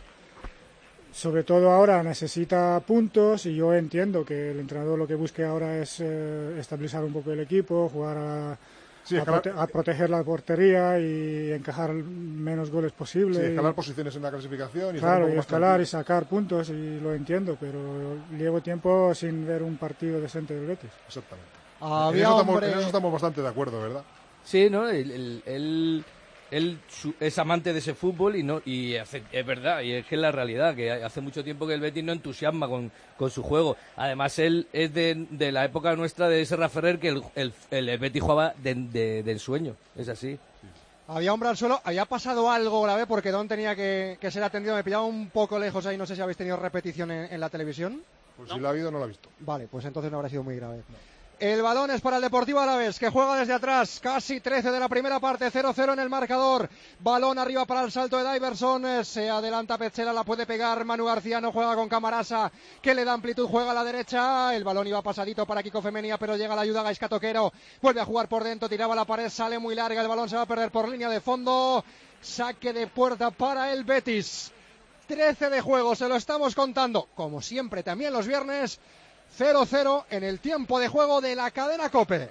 sobre todo ahora necesita puntos y yo entiendo que el entrenador lo que busque ahora es eh, estabilizar un poco el equipo, jugar a, Sí, a escalar- prote- a proteger la portería y encajar menos goles posible. Sí, y- escalar posiciones en la clasificación y estar un Claro, poco y más escalar y tranquilo. sacar puntos, y lo entiendo, pero llevo tiempo sin ver un partido decente del Betis. Exactamente. en, Había eso estamos, hombre- en eso estamos bastante de acuerdo, ¿verdad? Sí, ¿no? Él, él- él- él su- es amante de ese fútbol y no y hace- es verdad, y es que es la realidad, que hace mucho tiempo que el Betis no entusiasma con, con su juego. Además, él es de, de la época nuestra de Serra Ferrer, que el, el, el Betis jugaba de, de, de ensueño, es así. Había hombre al suelo, había pasado algo grave porque Don tenía que, que ser atendido, me pillaba un poco lejos ahí, no sé si habéis tenido repetición en, en la televisión. Pues si la ha habido, no la ha visto. Vale, pues entonces no habrá sido muy grave. El balón es para el Deportivo Alavés, que juega desde atrás, casi trece de la primera parte, cero cero en el marcador. Balón arriba para el salto de Diverson, se adelanta Petzela, la puede pegar Manu García, no juega con Camarasa, que le da amplitud, juega a la derecha. El balón iba pasadito para Kiko Femenía, pero llega la ayuda Gaizka Toquero, vuelve a jugar por dentro, tiraba la pared, sale muy larga, el balón se va a perder por línea de fondo. Saque de puerta para el Betis. trece de juego, se lo estamos contando, como siempre también los viernes. cero cero en el tiempo de juego de la cadena COPE.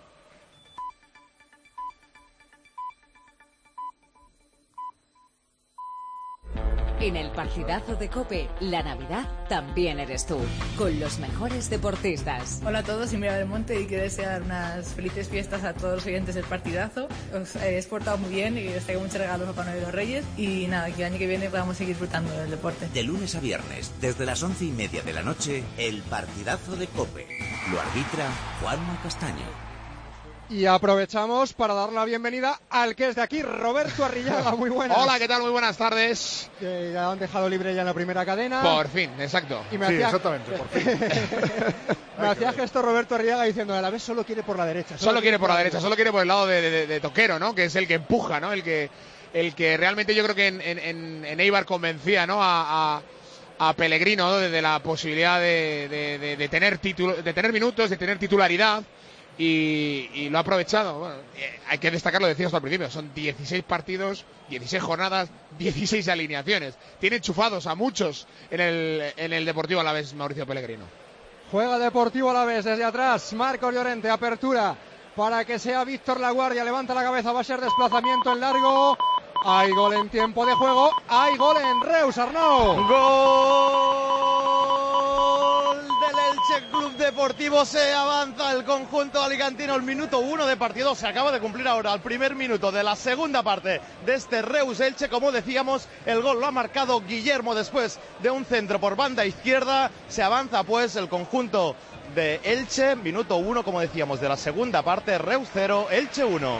En el partidazo de COPE, la Navidad también eres tú, con los mejores deportistas. Hola a todos, soy Mira Belmonte y quiero desear unas felices fiestas a todos los oyentes del partidazo. Os he exportado muy bien y os traigo muchos regalos a Papá Noel y los Reyes. Y nada, que el año que viene podamos seguir disfrutando del deporte. De lunes a viernes, desde las once y media de la noche, el partidazo de COPE. Lo arbitra Juanma Castaño. Y aprovechamos para dar la bienvenida al que es de aquí, Roberto Arrillaga. Muy buenas. Hola, ¿qué tal? Muy buenas tardes. Que ya han dejado libre ya en la primera cadena. Por fin, exacto. Y me sí, hacía... exactamente, por fin. me hacía gesto Roberto Arrillaga diciendo, a la vez solo quiere por la derecha. Solo, solo quiere por la derecha, solo quiere por el lado de, de, de Toquero, ¿no? Que es el que empuja, ¿no? El que, el que realmente yo creo que en, en, en Eibar convencía, ¿no? A, a, a Pellegrino, ¿no? de, de la posibilidad de, de, de, de, tener título, de tener minutos, de tener titularidad. Y, y lo ha aprovechado. Bueno, eh, hay que destacar, lo decías al principio, son dieciséis partidos, dieciséis jornadas, dieciséis alineaciones. Tiene enchufados a muchos en el, en el Deportivo Alavés, Mauricio Pellegrino. Juega Deportivo Alavés desde atrás, Marcos Llorente, apertura para que sea Víctor Laguardia, levanta la cabeza, va a ser desplazamiento en largo. Hay gol en tiempo de juego, hay gol en Reus, Arnau. Gol del Elche Club Deportivo, se avanza el conjunto alicantino, el minuto uno de partido, se acaba de cumplir ahora el primer minuto de la segunda parte de este Reus Elche. Como decíamos, el gol lo ha marcado Guillermo después de un centro por banda izquierda. Se avanza pues el conjunto de Elche, minuto uno, como decíamos, de la segunda parte, Reus cero, Elche uno.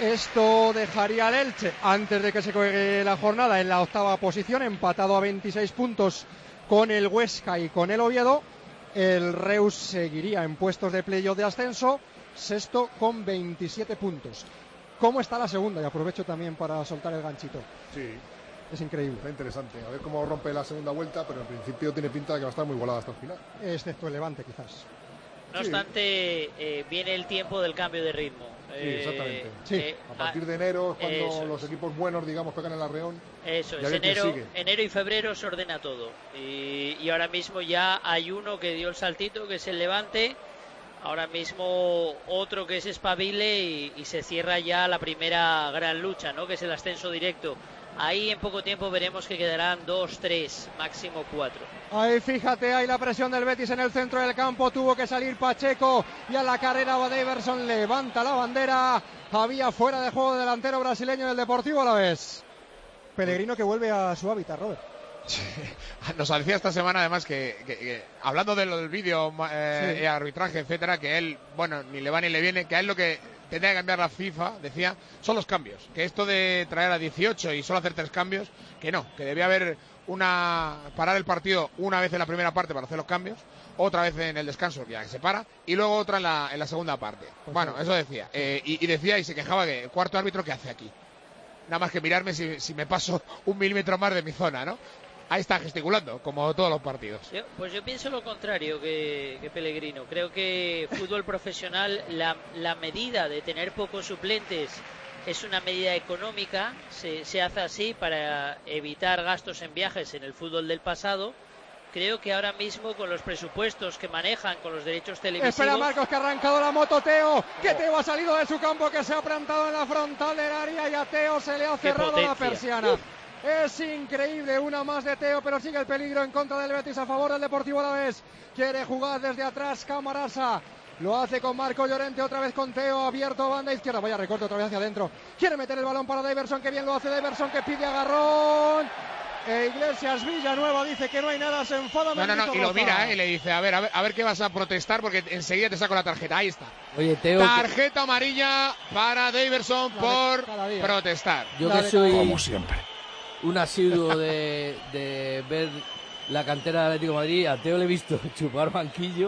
Esto dejaría al Elche, antes de que se juegue la jornada, en la octava posición, empatado a veintiséis puntos con el Huesca y con el Oviedo. El Reus seguiría en puestos de playoff de ascenso, sexto con veintisiete puntos. ¿Cómo está la segunda? Y aprovecho también para soltar el ganchito. Sí. Es increíble. Está interesante. A ver cómo rompe la segunda vuelta, pero en principio tiene pinta de que va a estar muy igualada hasta el final. Excepto el Levante, quizás. No obstante, eh, viene el tiempo del cambio de ritmo. Sí, exactamente. Eh, sí. eh, a partir de enero, cuando eso los es. equipos buenos, digamos, tocan el Arreón. Eso es, enero, enero y febrero se ordena todo. Y, y ahora mismo ya hay uno que dio el saltito, que es el Levante. Ahora mismo otro que es Espabile y, y se cierra ya la primera gran lucha, ¿no? Que es el ascenso directo. Ahí en poco tiempo veremos que quedarán dos, tres, máximo cuatro. Ahí fíjate, hay la presión del Betis en el centro del campo, tuvo que salir Pacheco y a la carrera va Daverson, levanta la bandera, había fuera de juego delantero brasileño del Deportivo Alavés. Pellegrino que vuelve a su hábitat, Robert. Sí. Nos decía esta semana además que, que, que hablando del, del vídeo, eh, sí. arbitraje, etcétera, que él, bueno, ni le va ni le viene, que a él lo que tendría que cambiar la FIFA, decía, son los cambios. Que esto de traer a dieciocho y solo hacer tres cambios, que no, que debía haber una parar el partido una vez en la primera parte para hacer los cambios, otra vez en el descanso, ya que se para, y luego otra en la, en la segunda parte. Pues bueno, sí. Eso decía. Eh, y, y decía y se quejaba que el cuarto árbitro, ¿qué hace aquí? Nada más que mirarme si, si me paso un milímetro más de mi zona, ¿no? Ahí está gesticulando, como todos los partidos. Yo, pues yo pienso lo contrario que, que Pellegrino. Creo que fútbol profesional, la, la medida de tener pocos suplentes es una medida económica. Se, se hace así para evitar gastos en viajes en el fútbol del pasado. Creo que ahora mismo con los presupuestos que manejan, con los derechos televisivos... Espera Marcos, que ha arrancado la moto Teo, que Teo ha salido de su campo, que se ha plantado en la frontal del área y a Teo se le ha cerrado la persiana. Uf. Es increíble, una más de Teo, pero sigue el peligro en contra del Betis a favor del Deportivo Alavés. Quiere jugar desde atrás Camarasa. Lo hace con Marco Llorente, otra vez con Teo, abierto a banda izquierda. Vaya recorte otra vez hacia adentro. Quiere meter el balón para Daverson, que bien lo hace Daverson, que pide agarrón. E Iglesias Villanueva dice que no hay nada, se enfada. No, no, no, y lo mira, ¿eh? Y le dice, a ver, a ver, a ver qué vas a protestar, porque enseguida te saco la tarjeta. Ahí está. Oye, Teo. Tarjeta que... amarilla para Daverson por protestar. Yo que soy, como siempre, un asiduo de, de ver la cantera del Atlético de Madrid, a Teo le he visto chupar banquillo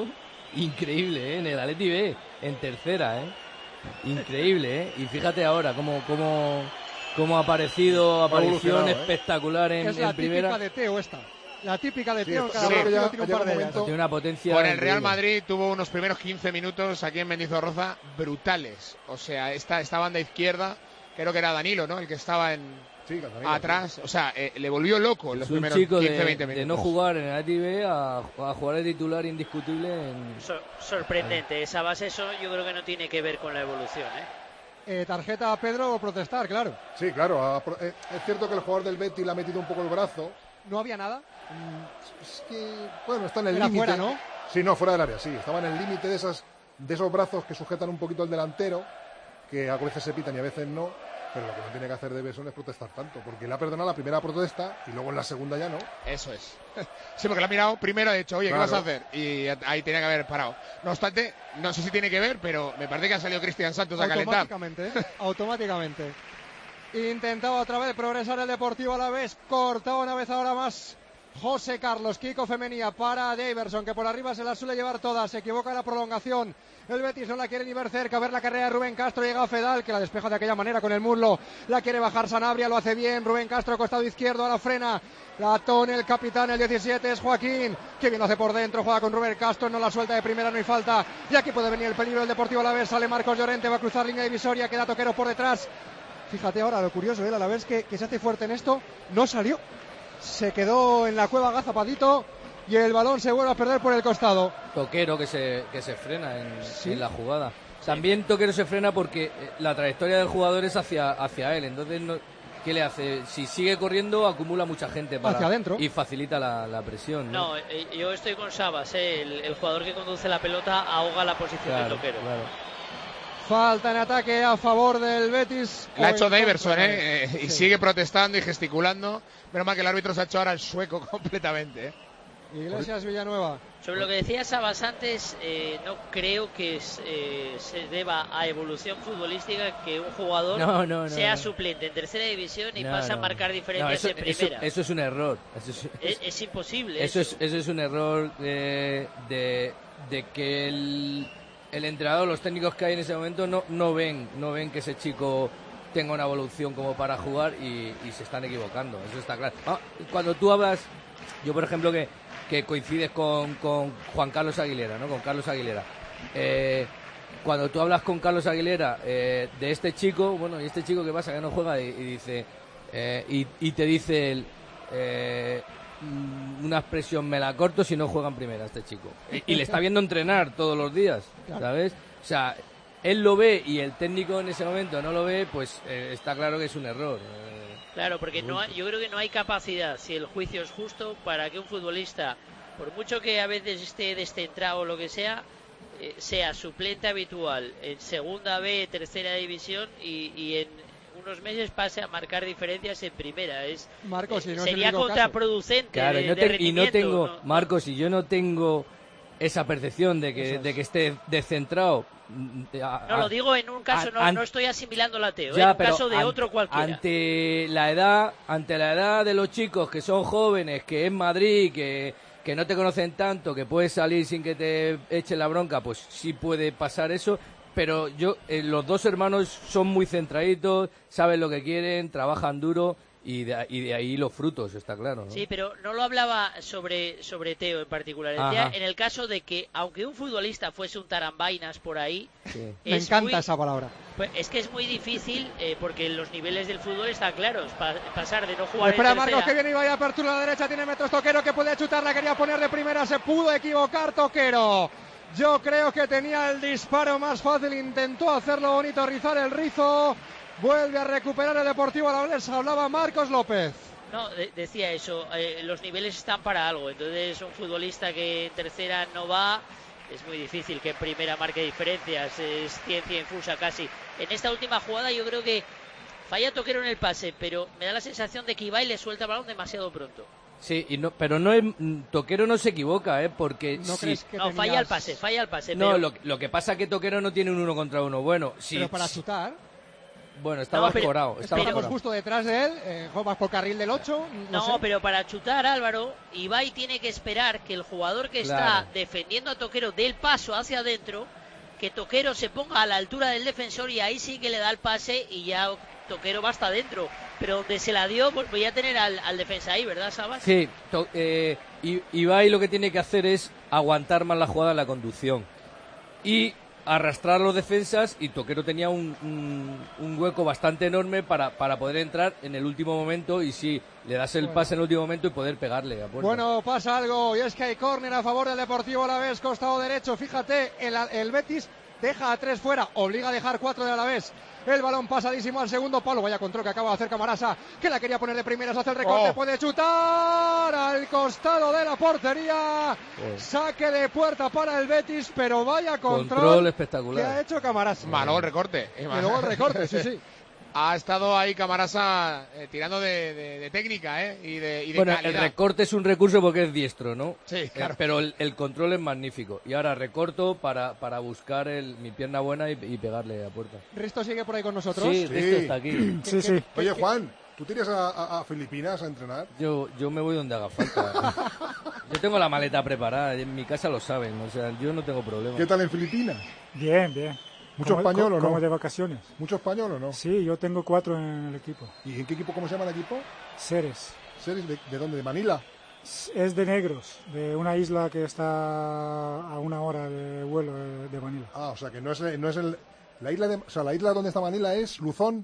increíble, ¿eh? En el Atleti B, en tercera, ¿eh? Increíble, ¿eh? Y fíjate ahora cómo, cómo, cómo ha aparecido, aparición ¿eh? espectacular en, es la en primera. típica de Teo esta. La típica de Sí, Teo en cada sí, partido ya- tiene un ya par de un ellas. Tiene una potencia. Con el Real increíble. Madrid tuvo unos primeros quince minutos aquí en Mendizorroza brutales. O sea, esta, esta banda izquierda, creo que era Danilo, ¿no? El que estaba en Sí, Danilo, atrás. O sea, eh, le volvió loco en los Es un primeros chico quince de, veinte minutos. de no jugar en el Atleti B a, a jugar de titular indiscutible en... Sor- sorprendente. Esa base, eso yo creo que no tiene que ver con la evolución, ¿eh? Eh, tarjeta a Pedro por protestar, claro. Sí, claro. ha pro- eh, es cierto que el jugador del Betis le ha metido un poco el brazo. No había nada. Mm, Es que, bueno, está en el Era límite. fuera, ¿no? Sí, no, fuera del área, sí. Estaba en el límite de esas de esos brazos que sujetan un poquito al delantero, que a veces se pitan y a veces no. Pero lo que no tiene que hacer Davidson es protestar tanto, porque le ha perdonado la primera protesta y luego en la segunda ya no. Eso es. Sí, porque le ha mirado primero, ha dicho, oye, Claro. ¿qué vas a hacer? Y ahí tenía que haber parado. No obstante, no sé si tiene que ver, pero me parece que ha salido Cristian Santos a calentar. Automáticamente, ¿eh? Automáticamente. Intentaba otra vez progresar el Deportivo a la vez. Cortaba una vez ahora más José Carlos. Kiko Femenía para Daverson, que por arriba se la suele llevar todas. Se equivoca en la prolongación. El Betis no la quiere ni ver cerca. A ver la carrera de Rubén Castro. Llega a Fedal, que la despeja de aquella manera con el muslo. La quiere bajar Sanabria, lo hace bien. Rubén Castro, costado izquierdo, a la frena. La tone el capitán, el diecisiete es Joaquín. Que bien lo hace por dentro. Juega con Rubén Castro, no la suelta de primera, no hay falta. Y aquí puede venir el peligro del Deportivo a la vez. Sale Marcos Llorente, va a cruzar línea divisoria. Queda Toquero por detrás. Fíjate ahora lo curioso, ¿eh? A la vez que, que se hace fuerte en esto, no salió. Se quedó en la cueva agazapadito y el balón se vuelve a perder por el costado. Toquero que se, que se frena en, Sí. en la jugada. También Toquero se frena porque eh, la trayectoria del jugador es hacia, hacia él. Entonces, no, ¿qué le hace? Si sigue corriendo, acumula mucha gente para, Hacia adentro. y facilita la, la presión. ¿no? No, eh, yo estoy con Sabas, ¿eh? el, el jugador que conduce la pelota ahoga la posición Claro, del Toquero. claro. Falta en ataque a favor del Betis. La ha O hecho en Daverson, contra. ¿eh? Eh, Y Sí. sigue protestando y gesticulando. Menos mal que el árbitro se ha hecho ahora el sueco completamente, ¿eh? Iglesias Villanueva. Sobre lo que decía Sabas antes, eh, no creo que es, eh, se deba a evolución futbolística que un jugador No, no, no, sea no. suplente en tercera división y No, pase a no. marcar No, diferencias eso, en primera. eso- eso es un error. Eso es, es, es imposible. eso es, eso es un error de, de, de que el, el entrenador, los técnicos que hay en ese momento no, no ven no ven que ese chico tenga una evolución como para jugar y, y se están equivocando, eso está claro. Ah, cuando tú hablas, yo por ejemplo que, que coincides con, con Juan Carlos Aguilera, ¿no? Con Carlos Aguilera. Eh, cuando tú hablas con Carlos Aguilera eh, de este chico, bueno, ¿y este chico qué pasa? Que no juega y, y dice eh, y, y te dice él eh, mm, una expresión, me la corto si no juega en primera este chico. Y, y le está viendo entrenar todos los días, ¿sabes? O sea, él lo ve y el técnico en ese momento no lo ve, pues eh, está claro que es un error. Eh, Claro, porque no hay- yo creo que no hay capacidad, si el juicio es justo, para que un futbolista, por mucho que a veces esté descentrado o lo que sea, eh, sea suplente habitual en segunda B, tercera división y, y en unos meses pase a marcar diferencias en primera. Es, Marcos, si no es el sería único caso. contraproducente. Claro, de- y no, de te- y no rendimiento, tengo, ¿no? Marcos, y yo no tengo esa percepción de que, Eso es. de que esté descentrado. mm, a- No, a- lo digo en un caso, an- no, an- no estoy asimilando la Teo, Ya, en un pero caso de ante- otro cualquiera. Ante la edad, ante la edad de los chicos que son jóvenes, que es Madrid, que, que no te conocen tanto, que puedes salir sin que te echen la bronca, pues sí puede pasar eso. Pero yo, eh, los dos hermanos son muy centraditos, saben lo que quieren, trabajan duro y de, y de ahí los frutos, está claro, ¿no? Sí, pero no lo hablaba sobre, sobre Teo en particular. Decía Ajá. en el caso de que, aunque un futbolista fuese un tarambainas por ahí, Sí. Me es encanta muy- esa palabra. pues es que es muy difícil, eh, porque los niveles del fútbol están claros. Pa- pasar de no jugar Espera en Marcos, tercera... que viene y vaya apertura a la derecha, tiene metros Toquero que puede chutar, la quería poner de primera, se pudo equivocar Toquero. Yo creo que tenía el disparo más fácil, intentó hacerlo bonito, rizar el rizo, vuelve a recuperar el Deportivo Alavés, hablaba Marcos López. No, de- decía eso, eh, los niveles están para algo. Entonces, un futbolista que en tercera no va, es muy difícil que en primera marque diferencias. Es ciencia infusa casi. En esta última jugada, yo creo que falla Toquero en el pase, pero me da la sensación de que Ibai le suelta el balón demasiado pronto. Sí, y no, pero no es, mm, Toquero no se equivoca, ¿eh? Porque ¿No si- crees que No, tenías- falla el pase, falla el pase. No, pero... lo, lo que pasa es que Toquero no tiene un uno contra uno. Bueno, sí. Pero para chutar, Bueno, estaba No, pero- escorado. Estaba Estamos escorado. justo detrás de él, eh, vas por carril del ocho. No, No, sé. pero para chutar, Álvaro, Ibai tiene que esperar que el jugador que Claro. está defendiendo a Toquero dé el paso hacia adentro, que Toquero se ponga a la altura del defensor y ahí sí que le da el pase y ya Toquero va hasta adentro. Pero donde se la dio, pues voy a tener al, al defensa ahí, ¿verdad, Sabas? Sí, to- eh, I- Ibai lo que tiene que hacer es aguantar más la jugada en la conducción y arrastrar a los defensas, y Toquero tenía un, un, un hueco bastante enorme para, para poder entrar en el último momento y sí, le das el Bueno. pase en el último momento y poder pegarle a puerta. Bueno, pasa algo y es que hay córner a favor del Deportivo Alavés, costado derecho. Fíjate, el, el Betis deja a tres fuera, obliga a dejar cuatro de Alavés. El balón pasadísimo al segundo palo. Vaya control que acaba de hacer Camarasa, que la quería poner de primeras, hace el recorte, Oh. puede chutar al costado de la portería. Oh. Saque de puerta para el Betis, pero vaya control, Control que espectacular. ha hecho Camarasa. Malo el recorte. Y luego el recorte, sí, sí. Ha estado ahí Camarasa eh, tirando de, de- de técnica, ¿eh? Y de, y de Bueno, el calidad. recorte es un recurso porque es diestro, ¿no? Sí, Eh, claro. pero el, el control es magnífico. Y ahora recorto para, para buscar el, mi pierna buena y, y pegarle a puerta. Risto sigue por ahí con nosotros. Sí, Risto está aquí. Sí, sí. Oye, Juan, ¿tú te irías a, a- a Filipinas a entrenar? Yo, yo me voy donde haga falta. Yo tengo la maleta preparada, en mi casa lo saben, o sea, yo no tengo problema. ¿Qué tal en Filipinas? Bien, bien. ¿Mucho Como- español o no? Como de vacaciones. ¿Mucho español o no? Sí, yo tengo cuatro en el equipo. ¿Y en qué equipo, cómo se llama el equipo? Ceres. ¿Ceres? ¿De, de dónde? ¿De Manila? Es de Negros, de una isla que está a una hora de vuelo de, de Manila. Ah, o sea que no es, no es el... La isla, de, o sea, la isla donde está Manila es Luzón.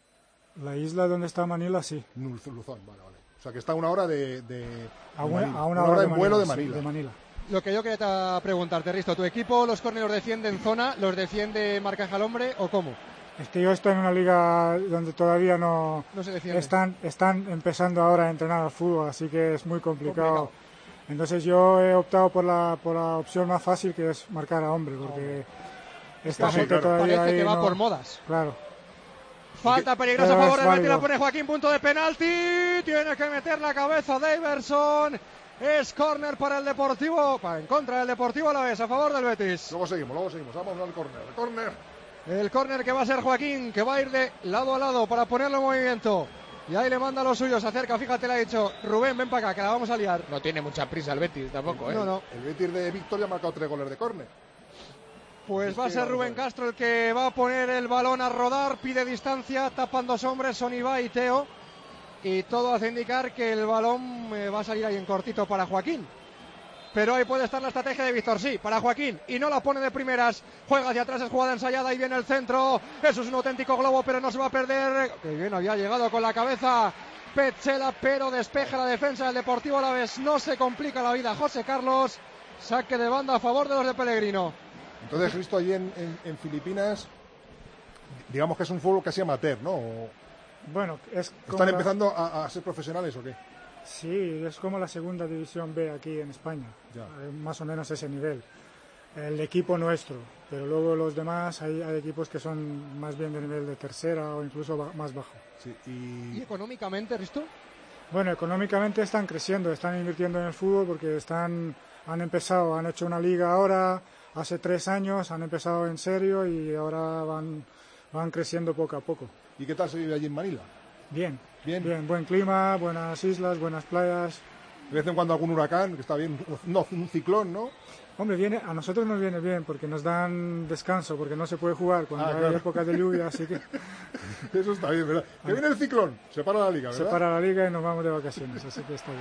La isla donde está Manila, sí. Luz- Luzón, vale, vale. O sea que está a una hora de... de A de una, Manila. a una hora, en de vuelo de Manila, sí, Manila. de Manila. Lo que yo quería preguntarte, Risto, ¿tu equipo los córneres los defiende en zona, los defiende marcaje al hombre o cómo? Es que yo estoy en una liga donde todavía no, No se defiende. están, están empezando ahora a entrenar al fútbol, así que es muy complicado. Complicado. Entonces yo he optado por la, por la opción más fácil, que es marcar a hombre, porque esta Sí, gente claro. todavía Parece ahí que va no- por modas. Claro. Falta peligrosa a Pero favor es del Betis, la válido. pone Joaquín, punto de penalti. Tiene que meter la cabeza Daverson. Es córner para el Deportivo, para en contra del Deportivo a la vez, a favor del Betis. Luego seguimos, luego seguimos. Vamos al córner. El córner. El córner que va a ser Joaquín, que va a ir de lado a lado para ponerlo en movimiento. Y ahí le manda a los suyos, se acerca, fíjate, le ha dicho, Rubén, ven para acá, que la vamos a liar. No tiene mucha prisa el Betis tampoco, ¿eh? No, no. El Betis de Victoria ha marcado tres goles de córner. Pues Es va a que ser vamos Rubén a ver. Castro el que va a poner el balón a rodar, pide distancia, tapan dos hombres, son Ibai y Teo. Y todo hace indicar que el balón eh, va a salir ahí en cortito para Joaquín. Pero ahí puede estar la estrategia de Víctor, sí, para Joaquín. Y no la pone de primeras, juega hacia atrás, es jugada ensayada, ahí viene el centro. Eso es un auténtico globo, pero no se va a perder. Que bien había llegado con la cabeza Petzela, pero despeja la defensa del Deportivo Alavés. No se complica la vida José Carlos. Saque de banda a favor de los de Pellegrino. Entonces, Cristo, allí en, en- en Filipinas, digamos que es un fútbol casi amateur, ¿no? ¿O Bueno, es como ¿Están la- empezando a, a ser profesionales o qué? Sí, es como la segunda división B aquí en España, Ya. eh, más o menos ese nivel. El equipo nuestro, pero luego los demás hay, hay equipos que son más bien de nivel de tercera o incluso ba- más bajo. Sí, ¿Y y... económicamente, Risto? Bueno, económicamente están creciendo, están invirtiendo en el fútbol porque están, han empezado, han hecho una liga ahora, hace tres años, han empezado en serio y ahora van, van creciendo poco a poco. ¿Y qué tal se vive allí en Manila? Bien, Bien. bien, buen clima, buenas islas, buenas playas. De vez en cuando algún huracán, que está bien, no, un ciclón, ¿no? Hombre, viene, a nosotros nos viene bien porque nos dan descanso, porque no se puede jugar cuando Ah, hay claro. época de lluvia, así que Eso está bien, ¿verdad? Que viene el ciclón, se para la liga, se ¿verdad? para la liga y nos vamos de vacaciones, así que está bien.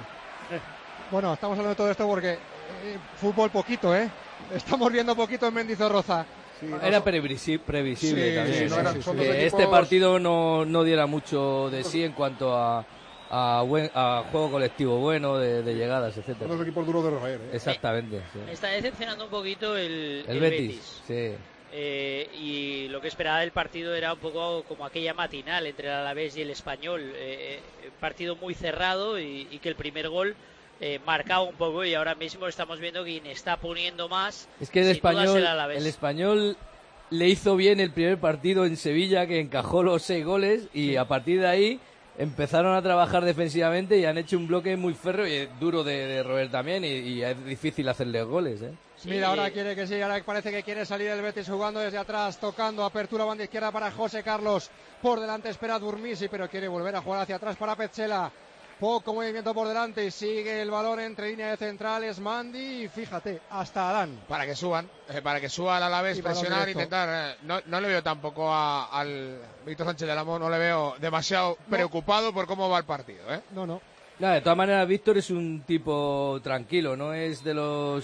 Bueno, estamos hablando de todo esto porque eh, fútbol poquito, ¿eh? Estamos viendo poquito en Mendizorroza. Era previsi- previsible Sí, también. sí, no, eran- que son dos este equipos- partido no, no diera mucho de sí en cuanto a, a, buen, a juego colectivo bueno, de, de llegadas, etcétera. Son dos equipos duros de roer, ¿eh? Exactamente. sí. Me está decepcionando un poquito el, El el Betis, sí. Eh, y lo que esperaba del partido era un poco como aquella matinal entre el Alavés y el Español, eh, eh, partido muy cerrado y, y que el primer gol eh, marcaba un poco, y ahora mismo estamos viendo que quien está poniendo más Es que el sin duda es español, el Alavés. el español le hizo bien el primer partido en Sevilla, que encajó los seis goles, y a partir de ahí empezaron a trabajar defensivamente y han hecho un bloque muy férreo y duro de, de roer también, y, y es difícil hacerle goles, ¿eh? Sí. Mira, ahora quiere que sí, ahora parece que quiere salir el Betis jugando desde atrás, tocando, apertura banda izquierda para José Carlos, por delante espera Durmisi, pero quiere volver a jugar hacia atrás para Petzela, poco movimiento por delante y sigue el balón entre línea de centrales, Mandi y fíjate, hasta Adán. Para que suban, eh, para que suban a la vez, presionar, intentar, eh, no, no le veo tampoco a, al Víctor Sánchez del Amo, no le veo demasiado no. preocupado por cómo va el partido, ¿eh? No, no. Nada, de todas maneras, Víctor es un tipo tranquilo, no es de los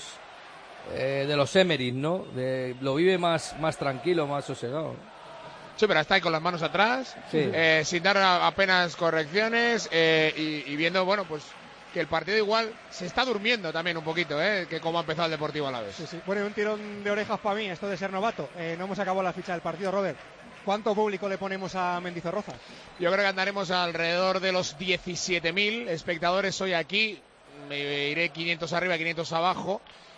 eh, de los Emery, ¿no? De, lo vive más, más tranquilo, más sosegado. Sí, pero está ahí con las manos atrás, sí. eh, sin dar a, apenas correcciones eh, y, y viendo, bueno, pues que el partido igual se está durmiendo también un poquito, eh, que como ha empezado el Deportivo Alavés. Sí, sí. Bueno, un tirón de orejas para mí, esto de ser novato. Eh, no hemos acabado la ficha del partido, Robert. ¿Cuánto público le ponemos a Mendizorroza? Yo creo que andaremos alrededor de los diecisiete mil espectadores hoy aquí. Me iré quinientos arriba, quinientos abajo.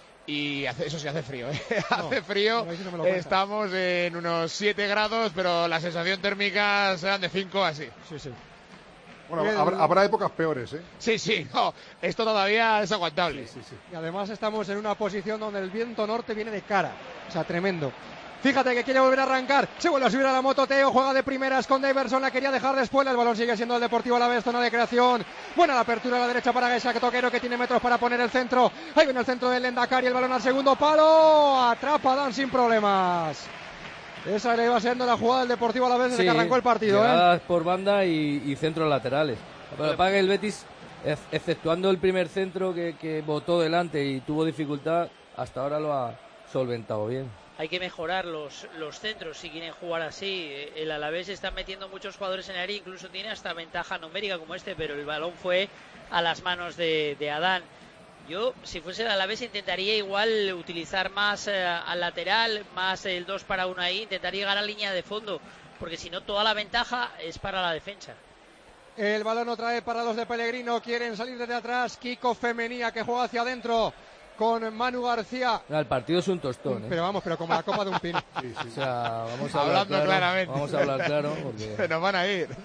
Y hace, eso sí, hace frío, ¿eh? No, hace frío. No estamos en unos siete grados, pero la sensación térmica serán de cinco, así. Sí, sí. Bueno, habrá, habrá épocas peores, ¿eh? Sí, sí, no, esto todavía es aguantable. Sí, sí, sí. Y además estamos en una posición donde el viento norte viene de cara. O sea, tremendo. Fíjate que quiere volver a arrancar, se vuelve a subir a la moto Teo, juega de primeras con Daverson, la quería dejar después, el balón sigue siendo el Deportivo Alavés, zona de creación, buena la apertura a la derecha para Gaisa Toquero que tiene metros para poner el centro, ahí viene el centro del Endacari, el balón al segundo palo, atrapa a Dan sin problemas. Esa le iba siendo la jugada del Deportivo Alavés desde sí, que arrancó el partido. Llegadas ¿eh? por banda y, y centros laterales. Pero para que el Betis, exceptuando el primer centro que, que botó delante y tuvo dificultad, hasta ahora lo ha solventado bien. Hay que mejorar los, los centros si quieren jugar así. El Alavés está metiendo muchos jugadores en el área, incluso tiene hasta ventaja numérica como este, pero el balón fue a las manos de, de Adán. Yo, si fuese el Alavés, intentaría igual utilizar más eh, al lateral, más el dos para uno ahí, intentaría llegar a línea de fondo, porque si no toda la ventaja es para la defensa. El balón otra vez para los de Pellegrino, quieren salir desde atrás, Kiko Femenía que juega hacia adentro con Manu García. El partido es un tostón, ¿eh? Pero vamos, pero como la copa de un pino. Sí, sí. O sea, vamos a hablar Hablando claro, claramente. Vamos a hablar claro. Porque... Se nos van a ir.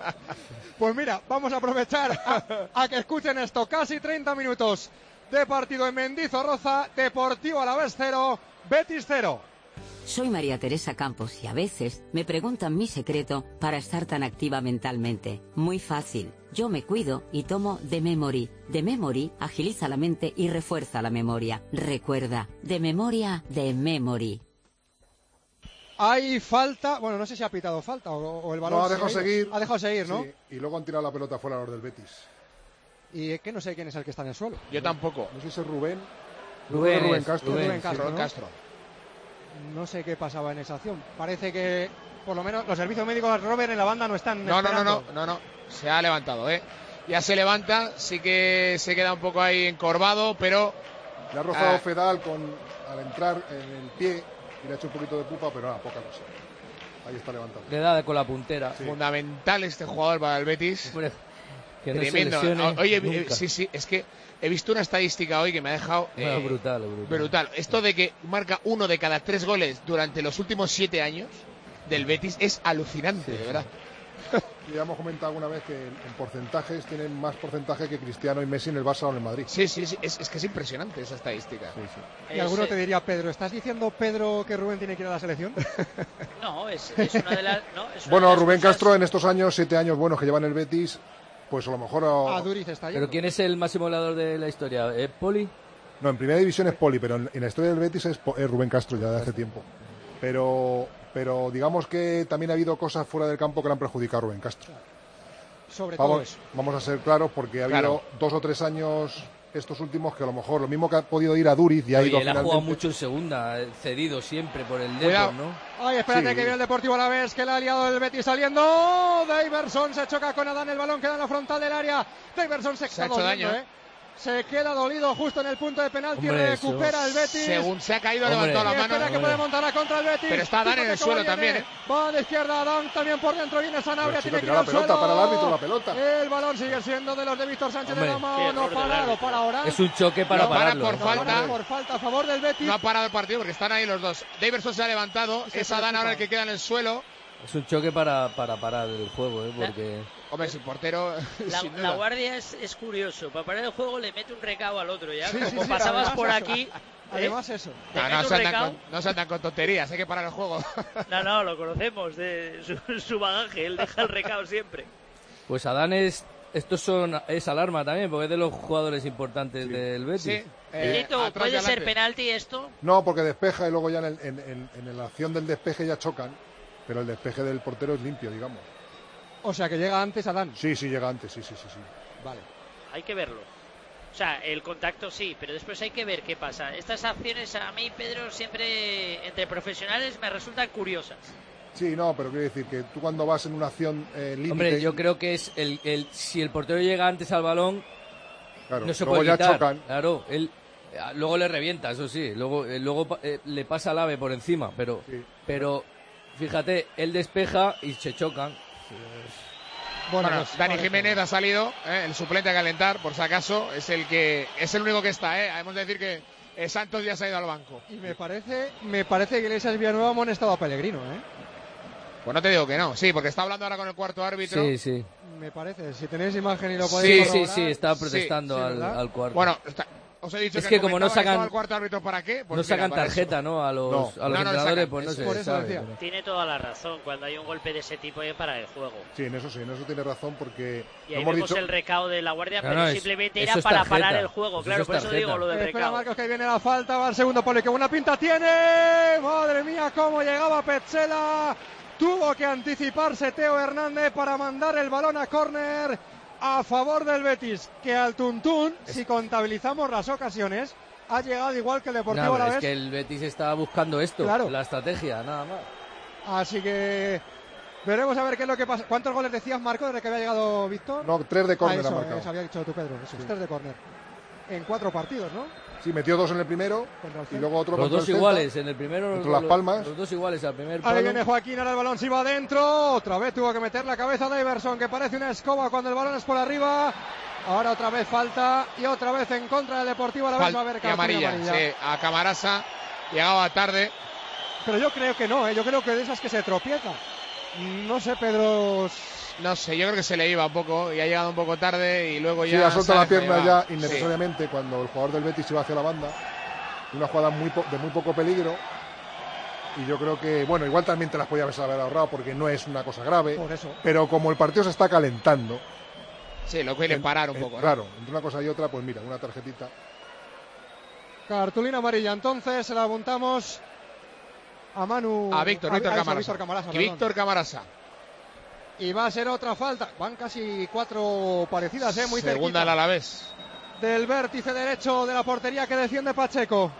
Pues mira, vamos a aprovechar a, a que escuchen esto. Casi treinta minutos de partido en Mendizorroza. Deportivo Alavés cero, Betis cero. Soy María Teresa Campos y a veces me preguntan mi secreto para estar tan activa mentalmente. Muy fácil. Yo me cuido y tomo The Memory. The Memory agiliza la mente y refuerza la memoria. Recuerda, de memoria, The Memory. Hay falta, bueno, no sé si ha pitado falta o, o el balón. No, ha dejado seguir. Ha dejado seguir, ¿no? Sí, y luego han tirado la pelota fuera a los del Betis. Y es que no sé quién es el que está en el suelo. Yo tampoco. No sé si es Rubén. Rubén, Rubén, es, Castro. Rubén, Rubén Castro. Rubén ¿no? Castro. No sé qué pasaba en esa acción. Parece que, por lo menos, los servicios médicos de Robert en la banda no están. No, no, no, esperando. no, no, no. Se ha levantado, ¿eh? Ya se levanta, sí que se queda un poco ahí encorvado, pero. Le ha rozado ah. Fedal con, al entrar en el pie y le ha hecho un poquito de pupa, pero nada, poca cosa. Ahí está levantado. Le da con la puntera. Sí. Fundamental este jugador para el Betis. Hombre, que no tremendo. se lesione Oye, nunca. sí, sí, es que he visto una estadística hoy que me ha dejado Bueno, eh, brutal, brutal. brutal. Esto de que marca uno de cada tres goles durante los últimos siete años del Betis es alucinante, de verdad. Y ya hemos comentado alguna vez que en porcentajes tienen más porcentaje que Cristiano y Messi en el Barça o en el Madrid. Sí, sí, sí. Es, es que es impresionante esa estadística. Sí, sí. Y alguno te diría, Pedro, ¿estás diciendo, Pedro, que Rubén tiene que ir a la selección? No, es, es una de las... No, es una Bueno, de las Rubén cosas... Castro en estos años, siete años buenos que lleva en el Betis, pues a lo mejor... A... Ah, Duriz está yendo. ¿Pero quién es el máximo goleador de la historia? ¿Es Poli? No, en primera división es Poli, pero en, en la historia del Betis es, es Rubén Castro ya de hace tiempo. Pero, pero digamos que también ha habido cosas fuera del campo que le han perjudicado a Rubén Castro. Sobre vamos, todo eso. Vamos a ser claros porque ha habido Claro. dos o tres años estos últimos que a lo mejor lo mismo que ha podido ir a Duriz y ha Oye, ido él ha finalmente. jugado mucho en segunda, eh, cedido siempre por el Cuidado. Depor, ¿no? Ay, espérate Sí. que viene el Deportivo Alavés, que le ha liado el Betis saliendo. Daverson se choca con Adán, el balón queda en la frontal del área. Daverson se, Se ha está hecho doliendo, daño, ¿eh? Se queda dolido justo en el punto de penalti, Hombre, recupera eso. el Betis. Según se ha caído, ha Hombre. levantado Y la espera mano. que puede montar a contra el Betis. Pero está Adán en el Fíjate cómo suelo viene. también, ¿eh? Va a la izquierda Adán, también por dentro viene Sanabria, Pero, chico, tiene que ir tira al la pelota suelo. para el árbitro, la pelota. El balón sigue siendo de los de Víctor Sánchez Hombre. de Dama, Qué no error del parado árbitro. para ahora. Es un choque para No para pararlo. por ¿eh? No para falta. por falta a favor del Betis. No ha parado el partido porque están ahí los dos. Daverson se ha levantado. Se Es Adán preocupa. ahora el que queda en el suelo. Es un choque para, para parar el juego, ¿eh? Porque Hombre, si portero. La, sin duda. la guardia es, es curioso. Para parar el juego le mete un recao al otro. Ya, Sí, como sí, sí, pasabas además por eso. aquí. Además, eso. Te No, mete no, un se andan recao. con, no se andan con tonterías, hay que parar el juego. No, no, lo conocemos de su, su bagaje. Él deja el recao siempre. Pues Adán es. Estos son. Es alarma también, porque es de los jugadores importantes del Betis. Sí. Benito, atrás ¿puede y ser adelante. penalti esto? No, porque despeja y luego ya en, el- en- en- en la acción del despeje ya chocan, pero el despeje del portero es limpio, digamos. O sea, que llega antes Adán. Sí, sí, llega antes, sí, sí, sí. sí. Vale. Hay que verlo. O sea, el contacto sí, pero después hay que ver qué pasa. Estas acciones a mí, Pedro, siempre entre profesionales me resultan curiosas. Sí, no, pero quiero decir que tú cuando vas en una acción eh, límite... Hombre, yo creo que es el, el si el portero llega antes al balón, claro, no se luego puede ya quitar. chocan. Claro, él eh, luego le revienta, eso sí, luego eh, luego pa- eh, le pasa el ave por encima, pero Sí. pero fíjate, él despeja y se chocan. Bueno, Bueno, pues, Dani vale, Jiménez ha salido, eh, el suplente a calentar, por si acaso, es el que es el único que está, eh. Hemos de decir que eh, Santos ya se ha ido al banco. Y me parece, me parece que Iglesias Villanueva ha amonestado a Pellegrino, ¿eh? Pues no te digo que no, sí, porque está hablando ahora con el cuarto árbitro. Sí, sí. Me parece. Si tenéis imagen y lo Sí, podéis sí, corroborar. sí, está Sí, protestando sí, al, ¿verdad? al cuarto. Bueno, está- os he dicho Es que, que como no comentaba que sacan- estaba el cuarto árbitro para qué, pues no mira, sacan para tarjeta, eso. ¿no? A los, No. a los No, no le entrenadores, sacan. pues no Es sé. por eso sabe, decía. pero- Tiene toda la razón. Cuando hay un golpe de ese tipo hay que parar el juego. Sí, en eso sí, en eso tiene razón porque Y lo ahí hemos vemos dicho... el recao de la guardia, No, pero no, es- simplemente eso era es para tarjeta. parar el juego. Eso Claro, es por eso tarjeta. digo lo del Espera, recao. Marcos, que ahí viene la falta, va al segundo palo y qué buena pinta tiene. Madre mía, cómo llegaba Petzela. Tuvo que anticiparse Teo Hernández para mandar el balón a córner a favor del Betis, que al tuntún, si contabilizamos las ocasiones, ha llegado igual que el Deportivo No, pero Alavés. es que el Betis estaba buscando esto, Claro. la estrategia, nada más. Así que veremos a ver qué es lo que pasa. ¿Cuántos goles decías, Marco, desde que había llegado Víctor? No, tres de córner Ah, ha eso, marcado. eso había dicho tú, Pedro. Eso, Sí. tres de córner. En cuatro partidos, ¿no? Sí, metió dos en el primero Contra el y Celta. luego otro Los contra dos el Celta. iguales, en el primero los, Contra Las los- Palmas. los dos iguales al primer Ahí palo. viene Joaquín, ahora el balón se iba adentro. Otra vez tuvo que meter la cabeza de Iverson, que parece una escoba cuando el balón es por arriba. Ahora otra vez falta y otra vez en contra del Deportivo Alavés. Fal- Va a haber y cartulina amarilla, amarilla. sí, a Camarasa, llegaba tarde. Pero yo creo que no, ¿eh? Yo creo que de esas que se tropieza. No sé, Pedro. No sé, yo creo que se le iba un poco y ha llegado un poco tarde y luego Sí, ya. ha soltado la sabe pierna dónde ya va. Sí. innecesariamente cuando el jugador del Betis iba hacia la banda. Una jugada muy po- de muy poco peligro. Y yo creo que, bueno, igual también te las podías haber ahorrado porque no es una cosa grave. Por eso. Pero como el partido se está calentando. Sí, lo quieren en- parar un en- poco. ¿no? Claro, entre una cosa y otra, pues mira, una tarjetita. Cartulina amarilla. Entonces se la apuntamos a Manu. A Víctor, a- Víctor a eso, Camarasa. Víctor Camarasa, Y perdón. Víctor Camarasa. Y va a ser otra falta. Van casi cuatro parecidas, ¿eh? Muy Segunda cerquita al Alavés. del vértice derecho de la portería que defiende Pacheco.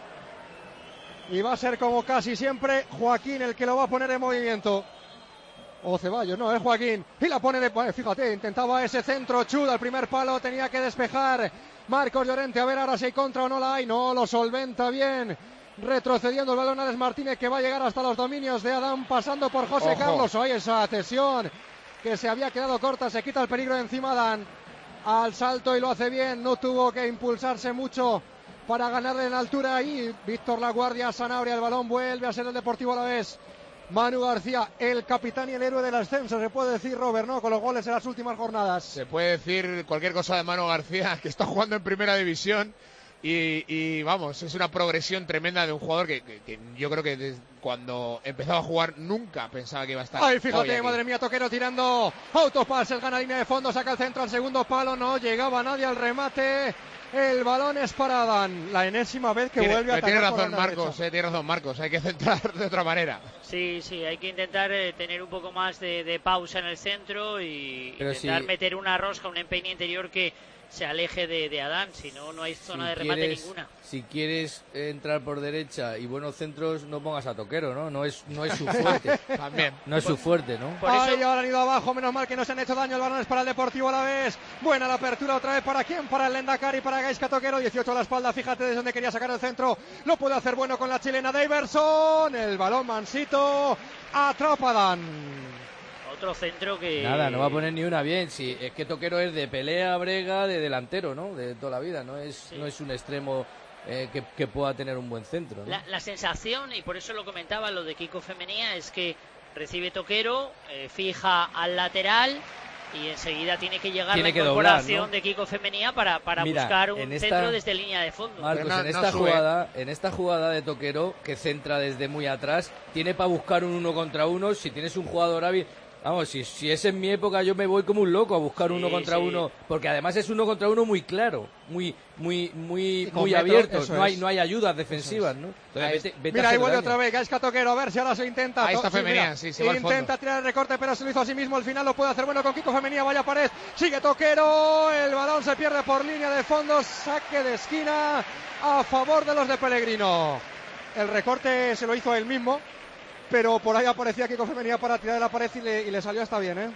Y va a ser como casi siempre Joaquín el que lo va a poner en movimiento. O Ceballos, no, es Joaquín. Y la pone de... bueno, fíjate, intentaba ese centro Chuda al primer palo, tenía que despejar Marcos Llorente. A ver ahora si hay contra o no la hay. No, lo solventa bien. Retrocediendo el balón Alex Martínez, que va a llegar hasta los dominios de Adán, pasando por José Ojo. Carlos. Ahí esa cesión que se había quedado corta, se quita el peligro de encima Adán. Al salto y lo hace bien, no tuvo que impulsarse mucho para ganarle en altura. Y Víctor Laguardia, Sanabria, el balón vuelve a ser el Deportivo Alavés. Manu García, el capitán y el héroe del ascenso, se puede decir, Robert, ¿no? Con los goles en las últimas jornadas. Se puede decir cualquier cosa de Manu García, que está jugando en primera división. Y, y, vamos, es una progresión tremenda de un jugador que, que, que yo creo que desde cuando empezaba a jugar nunca pensaba que iba a estar. Ay, hoy fíjate, aquí. madre mía, Toquero tirando autopases, gana línea de fondo, saca el centro al segundo palo, no llegaba nadie al remate. El balón es para Adán, la enésima vez que Tiene, vuelve a pero tiene atacar por razón banda Marcos, derecha. eh, tiene razón Marcos, hay que centrar de otra manera. Sí, sí, hay que intentar eh, tener un poco más de, de pausa en el centro y Pero intentar si- meter una rosca, un empeine interior que se aleje de, de Adán, si no, no hay zona Si de remate quieres- ninguna. Si quieres entrar por derecha y buenos centros, no pongas a Toquero, ¿no? No es, no es su fuerte. También. No es su fuerte, ¿no? Ay, ahora han ido abajo, menos mal que no se han hecho daño, el balón es para el Deportivo Alavés. Buena la apertura otra vez, ¿para quién? Para el Lendakari, para Gaisca Toquero, dieciocho a la espalda, fíjate desde donde quería sacar el centro, lo puede hacer bueno con la chilena de Iverson, el balón mansito, atrapa a Dan. Otro centro que... Nada, no va a poner ni una bien. Si es que Toquero es de pelea, brega, de delantero, ¿no? De toda la vida. No es, Sí. no es un extremo eh, que, que pueda tener un buen centro, ¿no? La, la sensación, y por eso lo comentaba lo de Kiko Femenía, es que recibe Toquero, eh, fija al lateral y enseguida tiene que llegar tiene la que incorporación doblar, ¿no? de Kiko Femenía para, para Mira, buscar un en esta- centro desde línea de fondo. Marcos, no- en no esta sube. jugada, en esta jugada de Toquero que centra desde muy atrás, tiene para buscar un uno contra uno. Si tienes un jugador hábil, vamos, si, si es en mi época yo me voy como un loco a buscar Sí, uno contra sí. uno, porque además es uno contra uno muy claro, muy muy muy con muy metros, abierto, eso no hay es. no hay ayudas defensivas, ¿no? Entonces, Ahí vete- vete a Mira, ahí hacer vuelve daño. otra vez Gaisca Toquero, a ver si ahora se intenta. Ahí está To- sí, Femenía, mira, sí, se va al fondo. intenta tirar el recorte, pero se lo hizo a sí mismo. Al final lo puede hacer bueno con Kiko Femenía. Vaya pared, sigue Toquero. El balón se pierde por línea de fondo. Saque de esquina a favor de los de Pellegrino. El recorte se lo hizo él mismo, pero por ahí aparecía Kiko Femenía para tirar de la pared y le, y le salió hasta bien, ¿eh?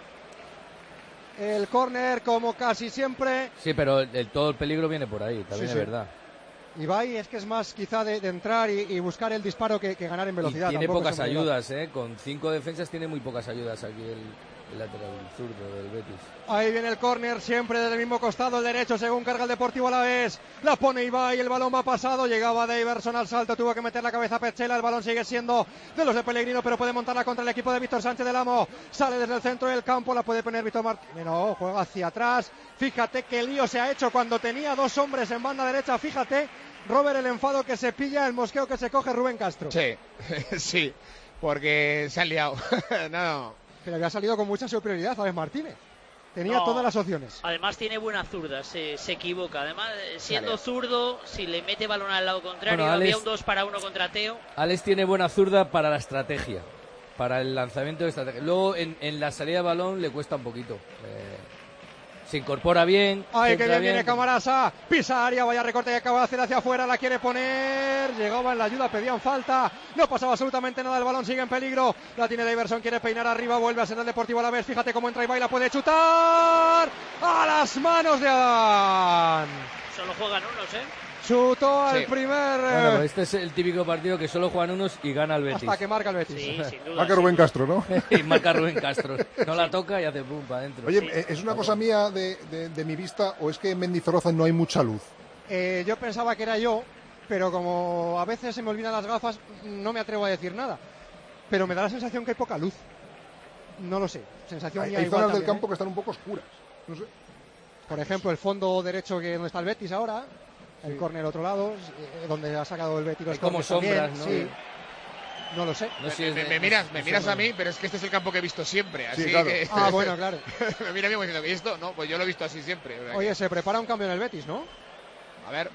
El córner, como casi siempre. Sí, pero el, el- todo el peligro viene por ahí, también Sí, es sí. verdad. Ibai es que es más quizá de, de entrar y, y buscar el disparo que, que ganar en velocidad. Y tiene Tampoco pocas es habilidad. ayudas, ¿eh? Con cinco defensas tiene muy pocas ayudas aquí el, el lateral zurdo del Betis. Ahí viene el córner, siempre desde el mismo costado, el derecho, según carga el Deportivo a la vez. La pone Ibai, el balón va pasado, llegaba Daverson al salto, tuvo que meter la cabeza a Pechela, el balón sigue siendo de los de Pellegrino, pero puede montarla contra el equipo de Víctor Sánchez del Amo. Sale desde el centro del campo, la puede poner Víctor Martínez, no, juega hacia atrás. Fíjate qué lío se ha hecho cuando tenía dos hombres en banda derecha, fíjate, Robert, el enfado que se pilla, el mosqueo que se coge Rubén Castro. Sí, sí, porque se han liado. no, no. Pero había salido con mucha superioridad, ¿sabes, Martínez? Tenía No. todas las opciones. Además tiene buena zurda, se, se equivoca. Además, eh, siendo Vale. zurdo, si le mete balón al lado contrario, Bueno, había Alex- un dos para uno contra Teo. Alex tiene buena zurda para la estrategia, para el lanzamiento de estrategia. Luego en, en la salida de balón le cuesta un poquito. Eh, se incorpora bien. Ay, que centra bien viene bien. Camarasa, pisa área, vaya recorte que acaba de hacer hacia afuera, la quiere poner, llegaba en la ayuda, pedían falta, no pasaba absolutamente nada, el balón sigue en peligro, la tiene Daverson, quiere peinar arriba, vuelve a ser el Deportivo a la vez, fíjate cómo entra Ibai, la puede chutar, a las manos de Adán, Solo juegan unos, ¿eh? chutó al Sí. primer, Bueno, eh, pues este es el típico partido que solo juegan unos y gana el Betis. hasta que marca el Betis. Sí, sin duda. Marca sin Rubén duda. Castro, ¿no? Y marca Rubén Castro. No la toca y hace pum para adentro. Oye, eh, ¿es una cosa mía de, de- de mi vista o es que en Mendizorroza no hay mucha luz? Eh, yo pensaba que era yo, pero como a veces se me olvidan las gafas, no me atrevo a decir nada, pero me da la sensación que hay poca luz, no lo sé, sensación Hay, mía hay igual zonas del también, campo ¿eh? que están un poco oscuras. No sé. Por ejemplo, el fondo derecho que donde está el Betis ahora, el Sí. córner otro lado, eh, donde ha sacado el Betis los Hay como córners también, sombras, ¿no? sí. No lo sé. No sé si Me, es me- de- me miras, me no sé, miras a no. mí, pero es que este es el campo que he visto siempre. Así Sí, claro. que... Ah, bueno, claro. me mira a mí como diciendo, ¿y esto? No, pues yo lo he visto así siempre. O sea Oye, que- se prepara un cambio en el Betis, ¿no? a ver,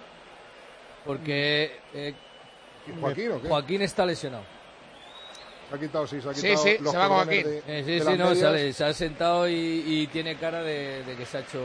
Porque eh, ¿Joaquín o qué? Joaquín está lesionado. Se ha quitado, sí, se ha Sí, quitado sí, los se va cordones Joaquín. de- Eh, sí, de sí, las no, medias. sale, se ha sentado y, y tiene cara de, de que se ha hecho...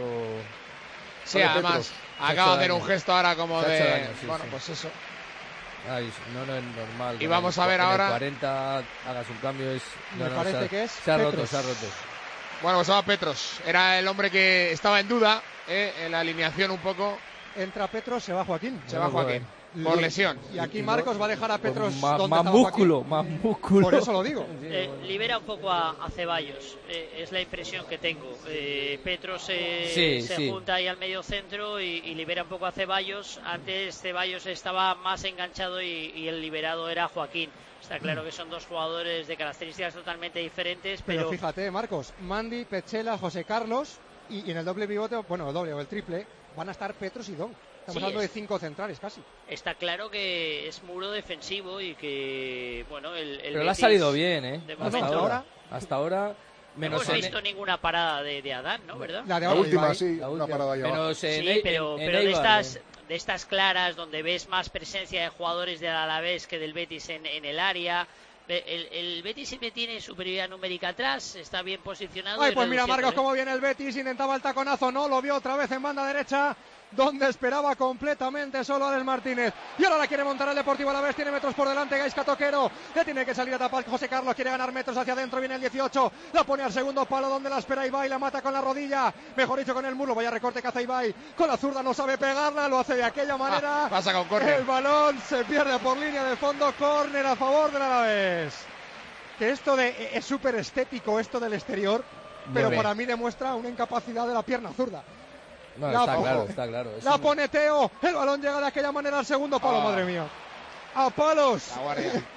sí, Vale, además, Petros. acaba de Se ha hacer hecho un daño. gesto ahora como Se ha de... hecho daño, sí, bueno, sí. pues eso. Ay, no, no es normal. Y que vamos en el a ver cua- en el ahora- cuarenta hagas un cambio. Es, no, Me no, parece se ha, que es se ha roto, Petros. se ha roto. Bueno, pues estaba Petros. Era el hombre que estaba en duda eh, en la alineación un poco. Entra Petros, se va Joaquín. Se va No, Joaquín. Por Y- lesión. Y aquí Marcos va a dejar a Petros Más, donde más estaba músculo, Joaquín. más músculo. Por eso lo digo. Eh, libera un poco a, a Ceballos, eh, es la impresión que tengo. Eh, Petros eh, Sí, se sí. junta ahí al medio centro y, y libera un poco a Ceballos. Antes Ceballos estaba más enganchado y, y el liberado era Joaquín. Está claro que son dos jugadores de características totalmente diferentes, Pero pero, fíjate, Marcos, Mandy, Pechela, José Carlos y, y en el doble pivote, bueno, el doble o el triple, van a estar Petros y Don. Estamos Sí, hablando de es- cinco centrales casi. está claro que es muro defensivo y que, bueno, el, el Pero le ha Betis, salido bien, ¿eh? de Hasta momento, ahora. Hasta ahora, no menos hemos en- visto ninguna parada de, de Adán, ¿no? ¿Verdad? La de La ahora, última, Ibai. sí, la una última. parada ahí abajo. Menos en- Sí, pero, en- en pero de Eibar, estas eh. de estas claras donde ves más presencia de jugadores del Alavés que del Betis en, en el área. Ve- El, el Betis siempre tiene superioridad numérica atrás, está bien posicionado. Ay, y pues mira, reduciendo, Marcos, ¿eh? cómo viene el Betis, intentaba el taconazo, no, lo vio otra vez en banda derecha, donde esperaba completamente solo Alex Martínez. Y ahora la quiere montar el Deportivo Alavés, tiene metros por delante Gaisca Toquero, le tiene que salir a tapar José Carlos, quiere ganar metros hacia adentro, viene el dieciocho, la pone al segundo palo, donde la espera Ibai, la mata con la rodilla, mejor dicho con el muslo, vaya recorte que hace Ibai, con la zurda no sabe pegarla, lo hace de aquella manera, Ah, pasa con córner. el balón se pierde por línea de fondo, córner a favor del Alavés. Que esto de, es súper estético esto del exterior, pero Muy bien. para mí demuestra una incapacidad de la pierna zurda. No, La está po- claro, está claro. Es La un- pone Teo, el balón llega de aquella manera al segundo palo, Ah. madre mía. A palos. La guardia.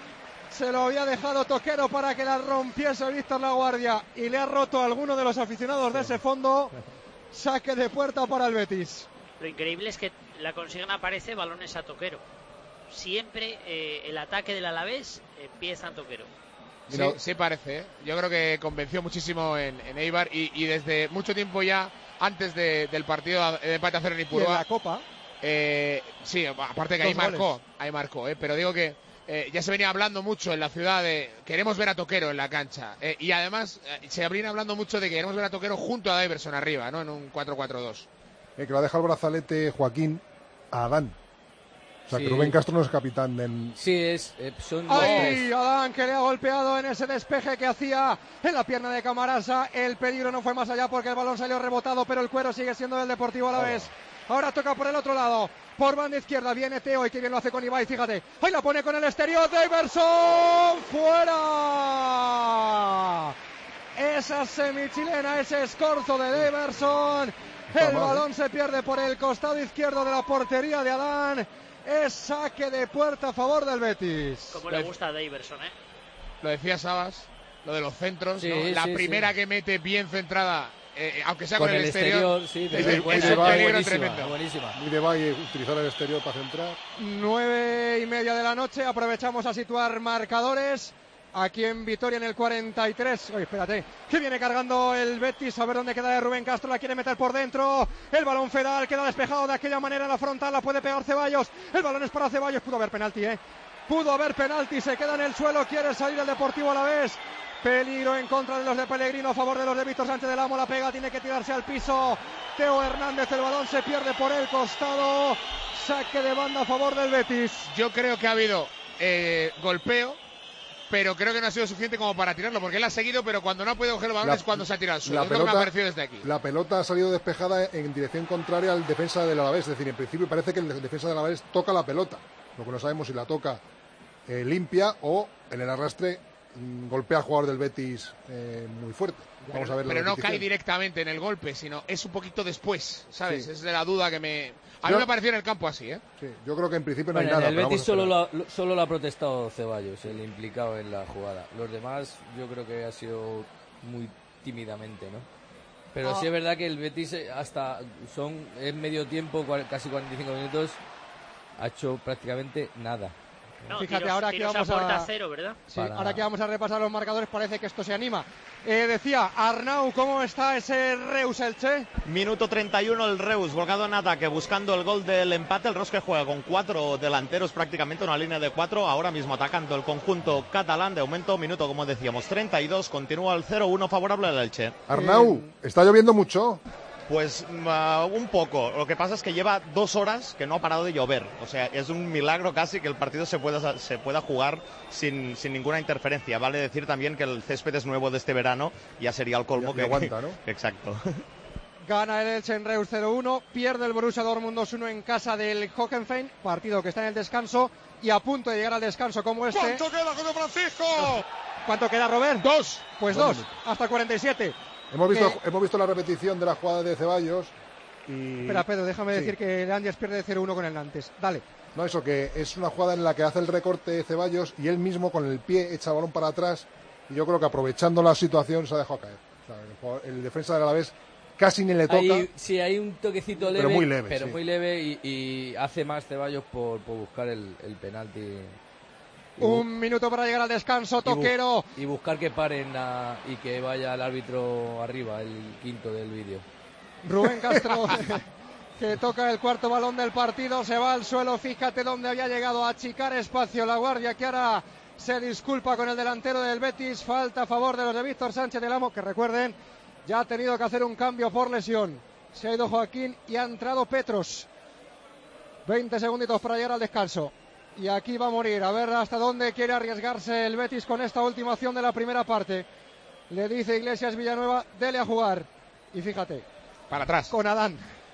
Se lo había dejado Toquero para que la rompiese Víctor Laguardia y le ha roto a alguno de los aficionados de ese fondo. Saque de puerta para el Betis. Lo increíble es que la consigna aparece balones a Toquero. Siempre eh, el ataque del Alavés empieza a Toquero. Sí, sí parece, ¿eh? Yo creo que convenció muchísimo en, en Eibar y, y desde mucho tiempo ya, antes de, del partido de empate a cero en Ipurúa. Y en la Copa. Eh, sí, aparte que ahí marcó, ahí marcó, ¿eh? Pero digo que eh, ya se venía hablando mucho en la ciudad de queremos ver a Toquero en la cancha. Eh, y además eh, se venía hablando mucho de que queremos ver a Toquero junto a Iverson arriba, ¿no? En un cuatro cuatro dos. Eh, que lo ha dejado el brazalete Joaquín a Adán. O sea, Sí. que Rubén Castro no es capitán del... Sí, es, eh, son dos. ¡Ay! Adán, que le ha golpeado en ese despeje que hacía en la pierna de Camarasa. El peligro no fue más allá porque el balón salió rebotado, pero el cuero sigue siendo del Deportivo Alavés. Ahora toca por el otro lado. Por banda izquierda viene Teo y que bien lo hace con Ibai, fíjate. Ahí la pone con el exterior de Iverson. ¡Fuera! Esa semichilena, ese escorzo de Iverson. El balón se pierde por el costado izquierdo de la portería de Adán. Es saque de puerta a favor del Betis. Como le gusta a Daverson, ¿eh? Lo decía Sabas, lo de los centros, Sí, ¿no? La sí, primera sí. que mete bien centrada, eh, aunque sea Con con, el exterior, sí, es, de- es buena, un buena, peligro buenísima, tremendo. buenísima. Muy de Valle utilizar el exterior para centrar. Nueve y media de la noche, aprovechamos a situar marcadores. Aquí en Vitoria en el cuarenta y tres. Oye, espérate, que viene cargando el Betis. A ver dónde queda de Rubén Castro. La quiere meter por dentro. El balón Fedal queda despejado de aquella manera en la frontal. La puede pegar Ceballos. El balón es para Ceballos. Pudo haber penalti, ¿eh? Pudo haber penalti. Se queda en el suelo. Quiere salir el Deportivo Alavés. Peligro en contra de los de Pellegrino. A favor de los de Víctor Sánchez del Amo. La pega. Tiene que tirarse al piso. Teo Hernández. El balón se pierde por el costado. Saque de banda a favor del Betis. Yo creo que ha habido eh, golpeo, pero creo que no ha sido suficiente como para tirarlo, porque él ha seguido, pero cuando no ha podido coger el balón La- es cuando se ha tirado al suelo. La Es lo que me ha pelota, parecido desde aquí. la pelota ha salido despejada en dirección contraria al defensa del Alavés. Es decir, en principio parece que el defensa del Alavés toca la pelota. Lo que no sabemos si la toca eh, limpia o en el arrastre mm, golpea al jugador del Betis eh, muy fuerte. Vamos a ver la Pero no repetición. cae directamente en el golpe, sino es un poquito después, ¿sabes? Sí. Es de la duda que me... A mí Yo- me pareció en el campo así, ¿eh? Sí, yo creo que en principio no Bueno, hay nada. en el pero Betis vamos a solo esperar. lo, ha- solo lo ha protestado Ceballos, el implicado en la jugada. Los demás yo creo que ha sido muy tímidamente, ¿no? Pero Ah. sí es verdad que el Betis eh, hasta son en medio tiempo, cua- casi cuarenta y cinco minutos, ha hecho prácticamente nada. No, Fíjate, tiros- ahora que tiros vamos a puerta a... cero, ¿verdad? Sí, Para- ahora que vamos a repasar los marcadores parece que esto se anima. Eh, decía, Arnau, ¿cómo está ese Reus Elche? Minuto treinta y uno, el Reus volcado en ataque buscando el gol del empate. El Reus que juega con cuatro delanteros, prácticamente una línea de cuatro, ahora mismo atacando el conjunto catalán. De aumento, minuto como decíamos treinta y dos, continúa el cero uno favorable al Elche. Arnau, está lloviendo mucho. Pues uh, un poco. Lo que pasa es que lleva dos horas que no ha parado de llover. O sea, es un milagro casi que el partido se pueda, se pueda jugar sin, sin ninguna interferencia. Vale decir también que el césped es nuevo de este verano. Ya sería el colmo Y que aguanta, ¿no? Exacto. Gana el Elche en Reus cero uno, pierde el Borussia Dortmund dos uno en casa del Hoffenheim, partido que está en el descanso y a punto de llegar al descanso como este. ¿Cuánto queda, José Francisco? ¿Cuánto queda, Robert? Dos. Pues Dos dos, minutos. hasta cuarenta y siete. Hemos visto, Que- hemos visto la repetición de la jugada de Ceballos. Y... Espera, Pedro, déjame Sí. decir que el Angers pierde cero uno con el Nantes. Dale. No, eso que es una jugada en la que hace el recorte Ceballos y él mismo con el pie echa el balón para atrás y yo creo que aprovechando la situación se ha dejado caer. O sea, el, jugador- el defensa del Alavés casi ni le toca. Hay, sí, hay un toquecito leve, Pero muy leve, pero sí. muy leve y, y hace más Ceballos por, por buscar el, el penalti. Y bu- Un minuto para llegar al descanso, y bu- Toquero. Y buscar que paren a- y que vaya el árbitro arriba, el quinto del vídeo. Rubén Castro que toca el cuarto balón del partido, se va al suelo, fíjate dónde había llegado a achicar espacio la guardia que ahora se disculpa con el delantero del Betis, falta a favor de los de Víctor Sánchez del Amo, que recuerden, ya ha tenido que hacer un cambio por lesión, se ha ido Joaquín y ha entrado Petros. veinte segunditos para llegar al descanso. Y aquí va a morir, a ver hasta dónde quiere arriesgarse el Betis con esta última acción de la primera parte. Le dice Iglesias Villanueva, dele a jugar. Y fíjate, para atrás. Con Adán.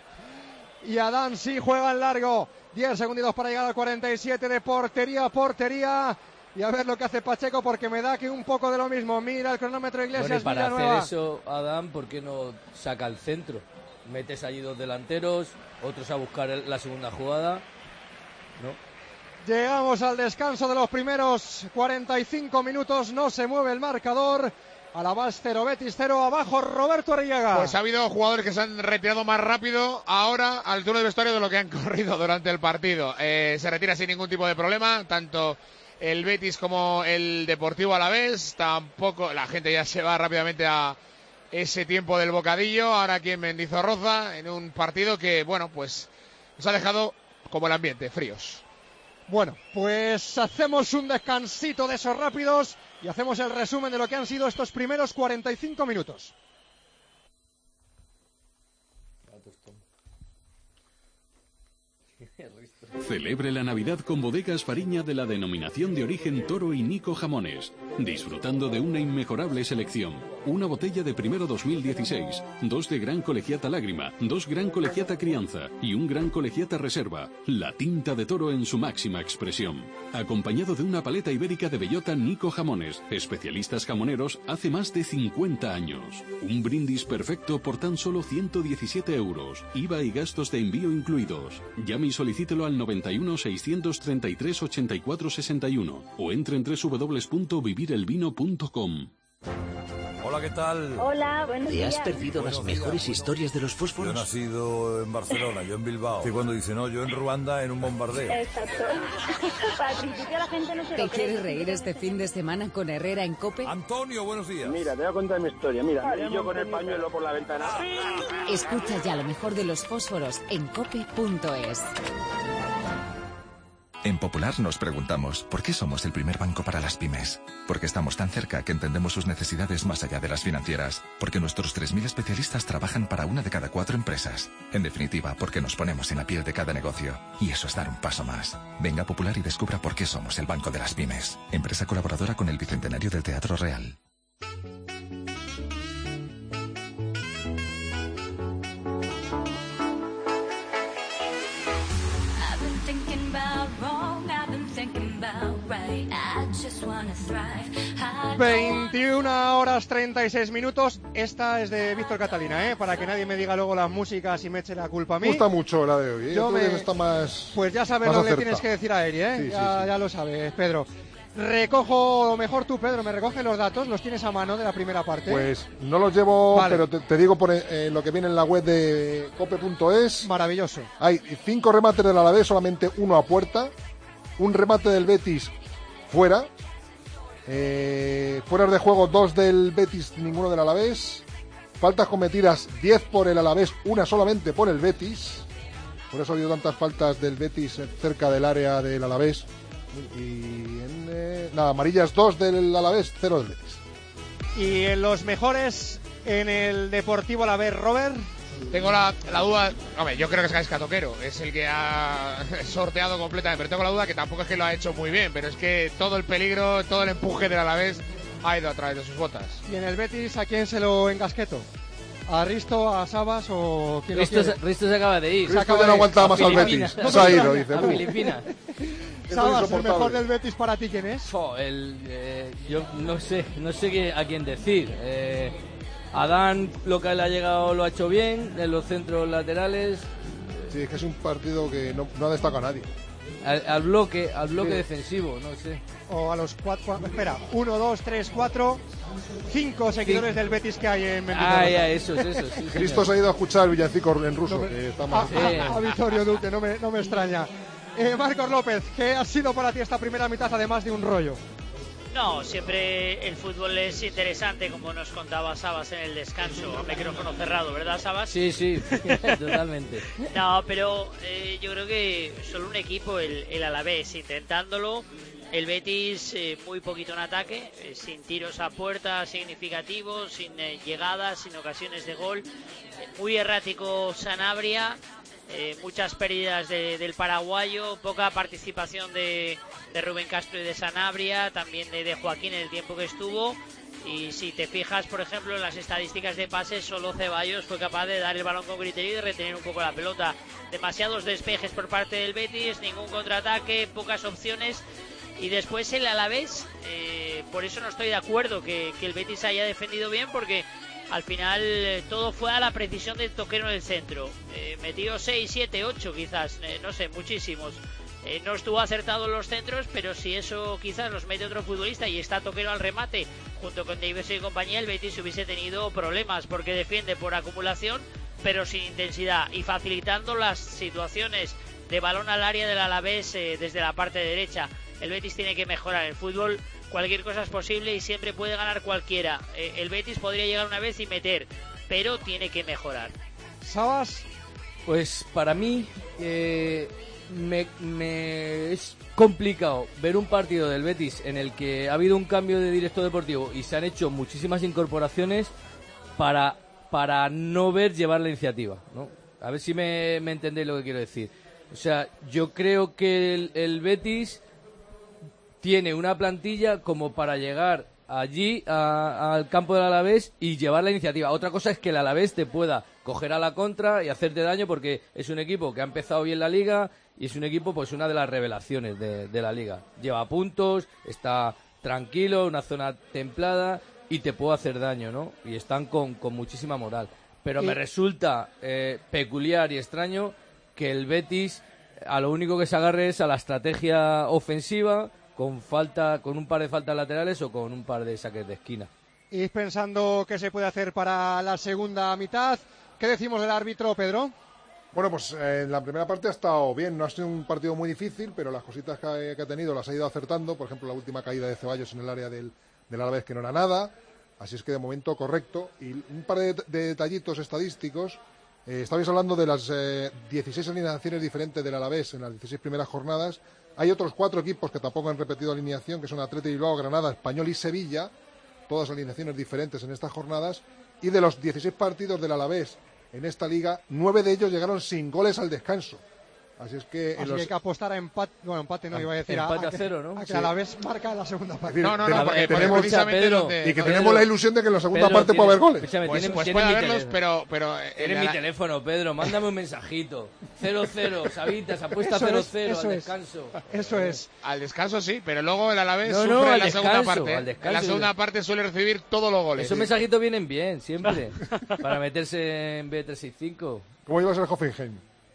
Y Adán sí juega en largo. diez segunditos para llegar al cuarenta y siete de portería a portería. Y a ver lo que hace Pacheco porque me da que un poco de lo mismo. Mira el cronómetro Bueno, y Iglesias para Villanueva. hacer eso, Adán, ¿por qué no saca el centro? Metes allí dos delanteros, otros a buscar el- la segunda jugada, ¿no? Llegamos al descanso de los primeros cuarenta y cinco minutos, no se mueve el marcador. Alavés cero, Betis cero, abajo Roberto Arriaga. Pues ha habido jugadores que se han retirado más rápido ahora al turno de vestuario de lo que han corrido durante el partido. Eh, se retira sin ningún tipo de problema, tanto el Betis como el Deportivo Alavés. Tampoco, la gente ya se va rápidamente a ese tiempo del bocadillo. Ahora aquí en Mendizorroza, en un partido que, bueno, pues nos ha dejado como el ambiente, fríos. Bueno, pues hacemos un descansito de esos rápidos y hacemos el resumen de lo que han sido estos primeros cuarenta y cinco minutos. Celebre la Navidad con Bodegas Fariña de la denominación de origen Toro y Nico Jamones, disfrutando de una inmejorable selección. Una botella de primero dos mil dieciséis, dos de Gran Colegiata Lágrima, dos Gran Colegiata Crianza y un Gran Colegiata Reserva. La tinta de toro en su máxima expresión. Acompañado de una paleta ibérica de bellota Nico Jamones, especialistas jamoneros hace más de cincuenta años. Un brindis perfecto por tan solo ciento diecisiete euros, I V A y gastos de envío incluidos. Llame y solicítelo al noventa y uno, seiscientos treinta y tres, ochenta y cuatro sesenta y uno o entre en doble u doble u doble u punto vivir el vino punto com. Hola, ¿qué tal? Hola, buenos ¿Te días. has perdido las mejores historias de los fósforos? Yo he nacido en Barcelona, yo en Bilbao. Que cuando dice, no, yo en Ruanda en un bombardeo. Exacto. Al principio la gente no se ¿Te lo cree. quieres reír este fin de semana con Herrera en COPE? Antonio, buenos días. Mira, te voy a contar mi historia. Mira, y yo con el pañuelo por la ventana. Escucha ya lo mejor de los fósforos en cope punto es. En Popular nos preguntamos ¿por qué somos el primer banco para las pymes? Porque estamos tan cerca que entendemos sus necesidades más allá de las financieras. Porque nuestros tres mil especialistas trabajan para una de cada cuatro empresas. En definitiva, porque nos ponemos en la piel de cada negocio. Y eso es dar un paso más. Venga a Popular y descubra por qué somos el banco de las pymes. Empresa colaboradora con el Bicentenario del Teatro Real. veintiuna horas treinta y seis minutos. Esta es de Víctor Catalina, ¿eh? Para que nadie me diga luego las músicas y me eche la culpa a mí. Me gusta mucho la de hoy, ¿eh? Yo me... está más, pues ya sabes lo que le tienes que decir a Eri, ¿eh? Sí, ya, sí, sí. ya lo sabes, Pedro. Recojo, mejor tú, Pedro, me recoge los datos, los tienes a mano de la primera parte. Pues no los llevo, Vale. pero te, te digo por eh, lo que viene en la web de cope punto es. Maravilloso. Hay cinco remates del Alavés, solamente uno a puerta. Un remate del Betis fuera. Eh, fuera de juego, dos del Betis, ninguno del Alavés. Faltas cometidas, diez por el Alavés, una solamente por el Betis. Por eso ha habido tantas faltas del Betis cerca del área del Alavés. Y en, eh, nada, amarillas dos del Alavés, cero del Betis. Y en los mejores en el Deportivo Alavés, Robert. Tengo la, la duda, hombre, yo creo que es Gaisca Toquero, es el que ha sorteado completamente, pero tengo la duda que tampoco es que lo ha hecho muy bien, pero es que todo el peligro, todo el empuje del Alavés ha ido a través de sus botas. ¿Y en el Betis a quién se lo encasqueto? ¿A Risto, a Sabas o quién Risto, lo se, quiere? Risto se acaba de ir. Risto ya no aguantaba más al Betis. Se ha ido, dice. A Filipinas. Sabas, el mejor del Betis para ti, ¿quién es? Oh, el, eh, yo no sé, no sé qué, a quién decir. Eh, Adán, lo que le ha llegado lo ha hecho bien, en los centros laterales. Sí, es que es un partido que no, no ha destacado a nadie. Al, al bloque, al bloque Sí. defensivo, no sé. O a los cuatro, espera, uno, dos, tres, cuatro, cinco seguidores del Betis que hay en Mendizorroza. Ah, ya, esos, esos. Sí, Cristo se ha ido a escuchar villancico en ruso, No me- que está a, más... a- a Vittorio Duque, no me, no me extraña. Eh, Marcos López, ¿qué ha sido para ti esta primera mitad, además de un rollo? No, siempre el fútbol es interesante, como nos contaba Sabas en el descanso, a micrófono cerrado, ¿verdad, Sabas? Sí, sí, totalmente. No, pero eh, yo creo que solo un equipo, el, el Alavés, intentándolo. El Betis eh, muy poquito en ataque, eh, sin tiros a puerta significativos, sin eh, llegadas, sin ocasiones de gol. Eh, muy errático Sanabria. Eh, muchas pérdidas de, del paraguayo, poca participación de, de Rubén Castro y de Sanabria, también de, de Joaquín en el tiempo que estuvo. Y si te fijas, por ejemplo, en las estadísticas de pases, solo Ceballos fue capaz de dar el balón con criterio y de retener un poco la pelota. Demasiados despejes por parte del Betis, ningún contraataque, pocas opciones. Y después el Alavés, eh, por eso no estoy de acuerdo que, que el Betis haya defendido bien, porque al final eh, todo fue a la precisión del Toquero en el centro. Eh, metió seis, siete, ocho quizás, eh, no sé, muchísimos. Eh, no estuvo acertado en los centros, pero si eso quizás los mete otro futbolista y está Toquero al remate junto con Davis y compañía, el Betis hubiese tenido problemas porque defiende por acumulación pero sin intensidad y facilitando las situaciones de balón al área del Alavés eh, desde la parte derecha. El Betis tiene que mejorar el fútbol, cualquier cosa es posible y siempre puede ganar cualquiera. Eh, el Betis podría llegar una vez y meter, pero tiene que mejorar. ¿Sabas? Pues para mí eh, me, me es complicado ver un partido del Betis en el que ha habido un cambio de director deportivo y se han hecho muchísimas incorporaciones para, para no ver llevar la iniciativa, ¿no? A ver si me, me entendéis lo que quiero decir. O sea, yo creo que el, el Betis tiene una plantilla como para llegar allí a, al campo del Alavés y llevar la iniciativa. Otra cosa es que el Alavés te pueda coger a la contra y hacerte daño porque es un equipo que ha empezado bien la liga y es un equipo, pues una de las revelaciones de, de la liga. Lleva puntos, está tranquilo, una zona templada y te puede hacer daño, ¿no? Y están con, con muchísima moral. Pero Y- me resulta eh, peculiar y extraño que el Betis a lo único que se agarre es a la estrategia ofensiva con falta, con un par de faltas laterales o con un par de saques de esquina. ¿Y pensando qué se puede hacer para la segunda mitad? ¿Qué decimos del árbitro, Pedro? Bueno, pues eh, en la primera parte ha estado bien, no ha sido un partido muy difícil, pero las cositas que ha, que ha tenido las ha ido acertando, por ejemplo la última caída de Ceballos en el área del, del Alavés que no era nada, así es que de momento correcto. Y un par de, de detallitos estadísticos, eh, estabais hablando de las eh, dieciséis alineaciones diferentes del Alavés en las dieciséis primeras jornadas, hay otros cuatro equipos que tampoco han repetido alineación, que son Athletic Bilbao, Granada, Español y Sevilla, todas alineaciones diferentes en estas jornadas, y de los dieciséis partidos del Alavés en esta liga, nueve de ellos llegaron sin goles al descanso. Así es que... en Así los- que hay que apostar a empate, bueno, empate no iba a decir, Empate a que- cero, ¿no? a que Sí. a la vez marca la segunda parte. Es decir, No, no, te- no, porque tenemos- precisamente Pedro, donde- y que donde- tenemos la ilusión de que en la segunda Pedro, parte tiene- puede haber goles. escúchame, Pues, tiene- pues tiene puede mi haberlos, teléfono. pero, pero en Tienes la- mi teléfono, Pedro, mándame un mensajito. cero cero, Sabitas, apuesta Eso cero es, cero eso al es. descanso. Eso es. al descanso sí, pero luego el Alavés No, sufre no, en al la segunda descanso, parte. al descanso. En la segunda parte suele recibir todos los goles. Esos mensajitos vienen bien, siempre. Para meterse en B trescientos sesenta y cinco. ¿Cómo ibas el Hoffenheim?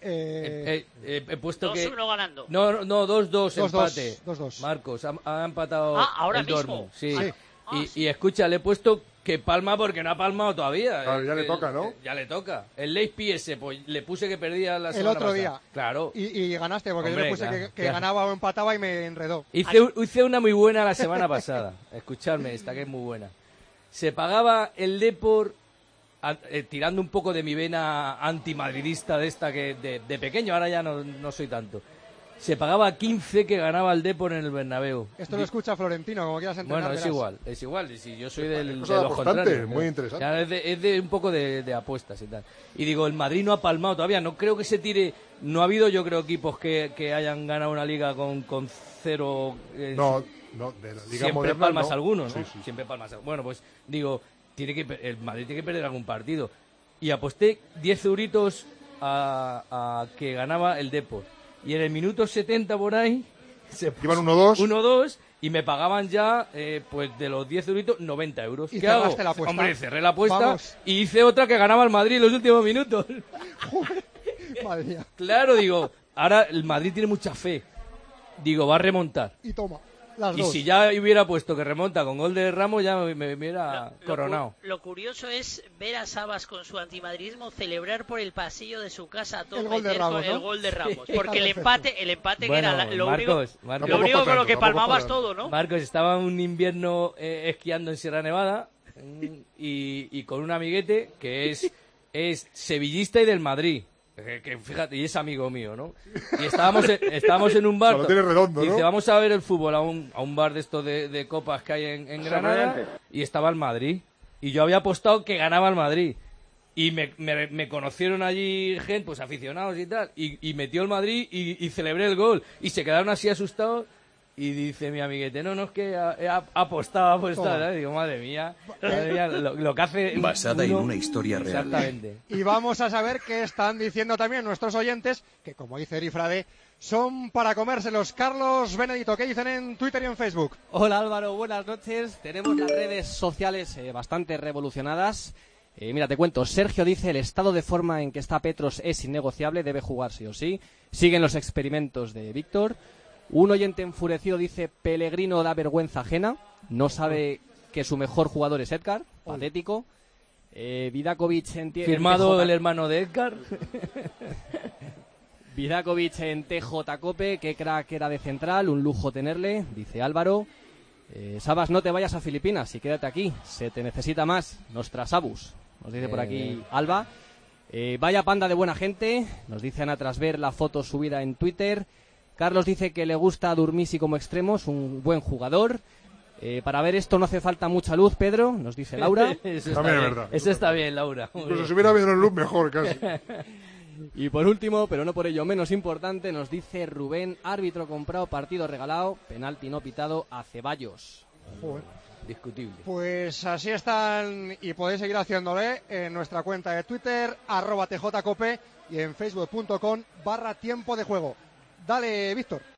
Eh, Eh, eh, he puesto dos que... uno ganando. No, no, no, dos dos Dos, dos, empate. dos, dos. Marcos, ha, ha empatado Ah, ahora el mismo. Dortmund. Sí. Sí. Ah, Y, y escucha, le he puesto que palma porque no ha palmado todavía. Claro, ya le El- toca, ¿no? Ya le toca. El Leipzig ese, pues le puse que perdía la El semana otro pasada. día. Claro. Y, y ganaste, porque yo Hombre, le puse claro, que, que claro. ganaba o empataba y me enredó. Hice, un- hice una muy buena la semana pasada. Escuchadme esta, que es muy buena. Se pagaba el Depor, a- eh, tirando un poco de mi vena antimadridista de esta que de, de pequeño, ahora ya no, no soy tanto. Se pagaba quince que ganaba el Depor en el Bernabéu. Esto lo escucha Florentino, como quieras entrenar. Bueno, es verás. igual, es igual. Si yo soy del, de cosa de los apostante, contrarios. muy eh. interesante. Ya es, de, es de un poco de, de apuestas y tal. Y digo, el Madrid no ha palmado todavía. No creo que se tire. No ha habido, yo creo, equipos que, que hayan ganado una liga con, con cero. eh, No, no, de la Liga Siempre Moderna palmas no. algunos, ¿no? Sí, sí. Siempre palmas. Bueno, pues digo, tiene que per- el Madrid tiene que perder algún partido. Y aposté diez euritos a, a que ganaba el Depor. Y en el minuto setenta por ahí se Iban uno dos. uno dos y me pagaban ya, eh, pues de los diez euritos, noventa euros. Y ¿Qué hago? cerraste la apuesta. Hombre, cerré la apuesta Vamos. y hice otra que ganaba el Madrid en los últimos minutos. Madre mía. Claro, digo, ahora el Madrid tiene mucha fe. Digo, va a remontar. Y toma, las Y dos. si ya hubiera puesto que remonta con gol de Ramos, ya me, me hubiera Lo- lo coronado. cu- Lo, curioso es ver a Sabas con su antimadridismo celebrar por el pasillo de su casa a todo El gol de meter con Ramos, el ¿no? gol de Ramos. Sí. Porque el Perfecto. empate, el empate Bueno, que era la- lo Marcos, único, Marcos. lo único Tampoco con lo tanto, que tampoco palmabas tanto. todo, ¿no? Marcos estaba un invierno eh, esquiando en Sierra Nevada mm, y, y con un amiguete que es, es sevillista y del Madrid. Que, que fíjate, y es amigo mío, ¿no? Y estábamos en, estábamos en un bar. O sea, lo tiene redondo, y dice, ¿no? vamos a ver el fútbol a un, a un bar de estos de, de copas que hay en, en Granada. Y estaba el Madrid. Y yo había apostado que ganaba el Madrid. Y me, me, me conocieron allí gente, pues aficionados y tal. Y, y metió el Madrid y, y celebré el gol. Y se quedaron así asustados. Y dice mi amiguete, no, no, es que ha, ha apostado, ha apostado. Toma. ¿eh? Digo, madre mía, madre mía, lo, lo que hace. Basada en uno- una historia real. Exactamente. Y vamos a saber qué están diciendo también nuestros oyentes, que como dice Erifrade, son para comérselos. Carlos Benedito, ¿qué dicen en Twitter y en Facebook? Hola Álvaro, buenas noches. Tenemos las redes sociales eh, bastante revolucionadas. Eh, mira, te cuento, Sergio dice, el estado de forma en que está Petros es innegociable, debe jugar sí o sí. Siguen los experimentos de Víctor. Un oyente enfurecido dice, Pellegrino da vergüenza ajena, no sabe que su mejor jugador es Edgar, patético. Eh, Vidakovic entiende... Firmado el hermano de Edgar. Vidakovic en T J Cope, qué crack era de central, un lujo tenerle, dice Álvaro. Eh, Sabas, no te vayas a Filipinas y quédate aquí, se te necesita más, Nostrasabus, nos dice por aquí Eh. Alba. Eh, vaya panda de buena gente, nos dice Ana tras ver la foto subida en Twitter. Carlos dice que le gusta a Durmisi como extremo, es un buen jugador. Eh, para ver esto no hace falta mucha luz, Pedro, nos dice Laura. Eso está También es bien. verdad. Eso está bien, Laura. Muy Incluso bien. si hubiera habido luz, mejor casi. Y por último, pero no por ello menos importante, nos dice Rubén, árbitro comprado, partido regalado, penalti no pitado a Ceballos. Joder. Discutible. Pues así están y podéis seguir haciéndole en nuestra cuenta de Twitter, arroba tjcope y en facebook punto com barra tiempo de juego. Dale, Víctor.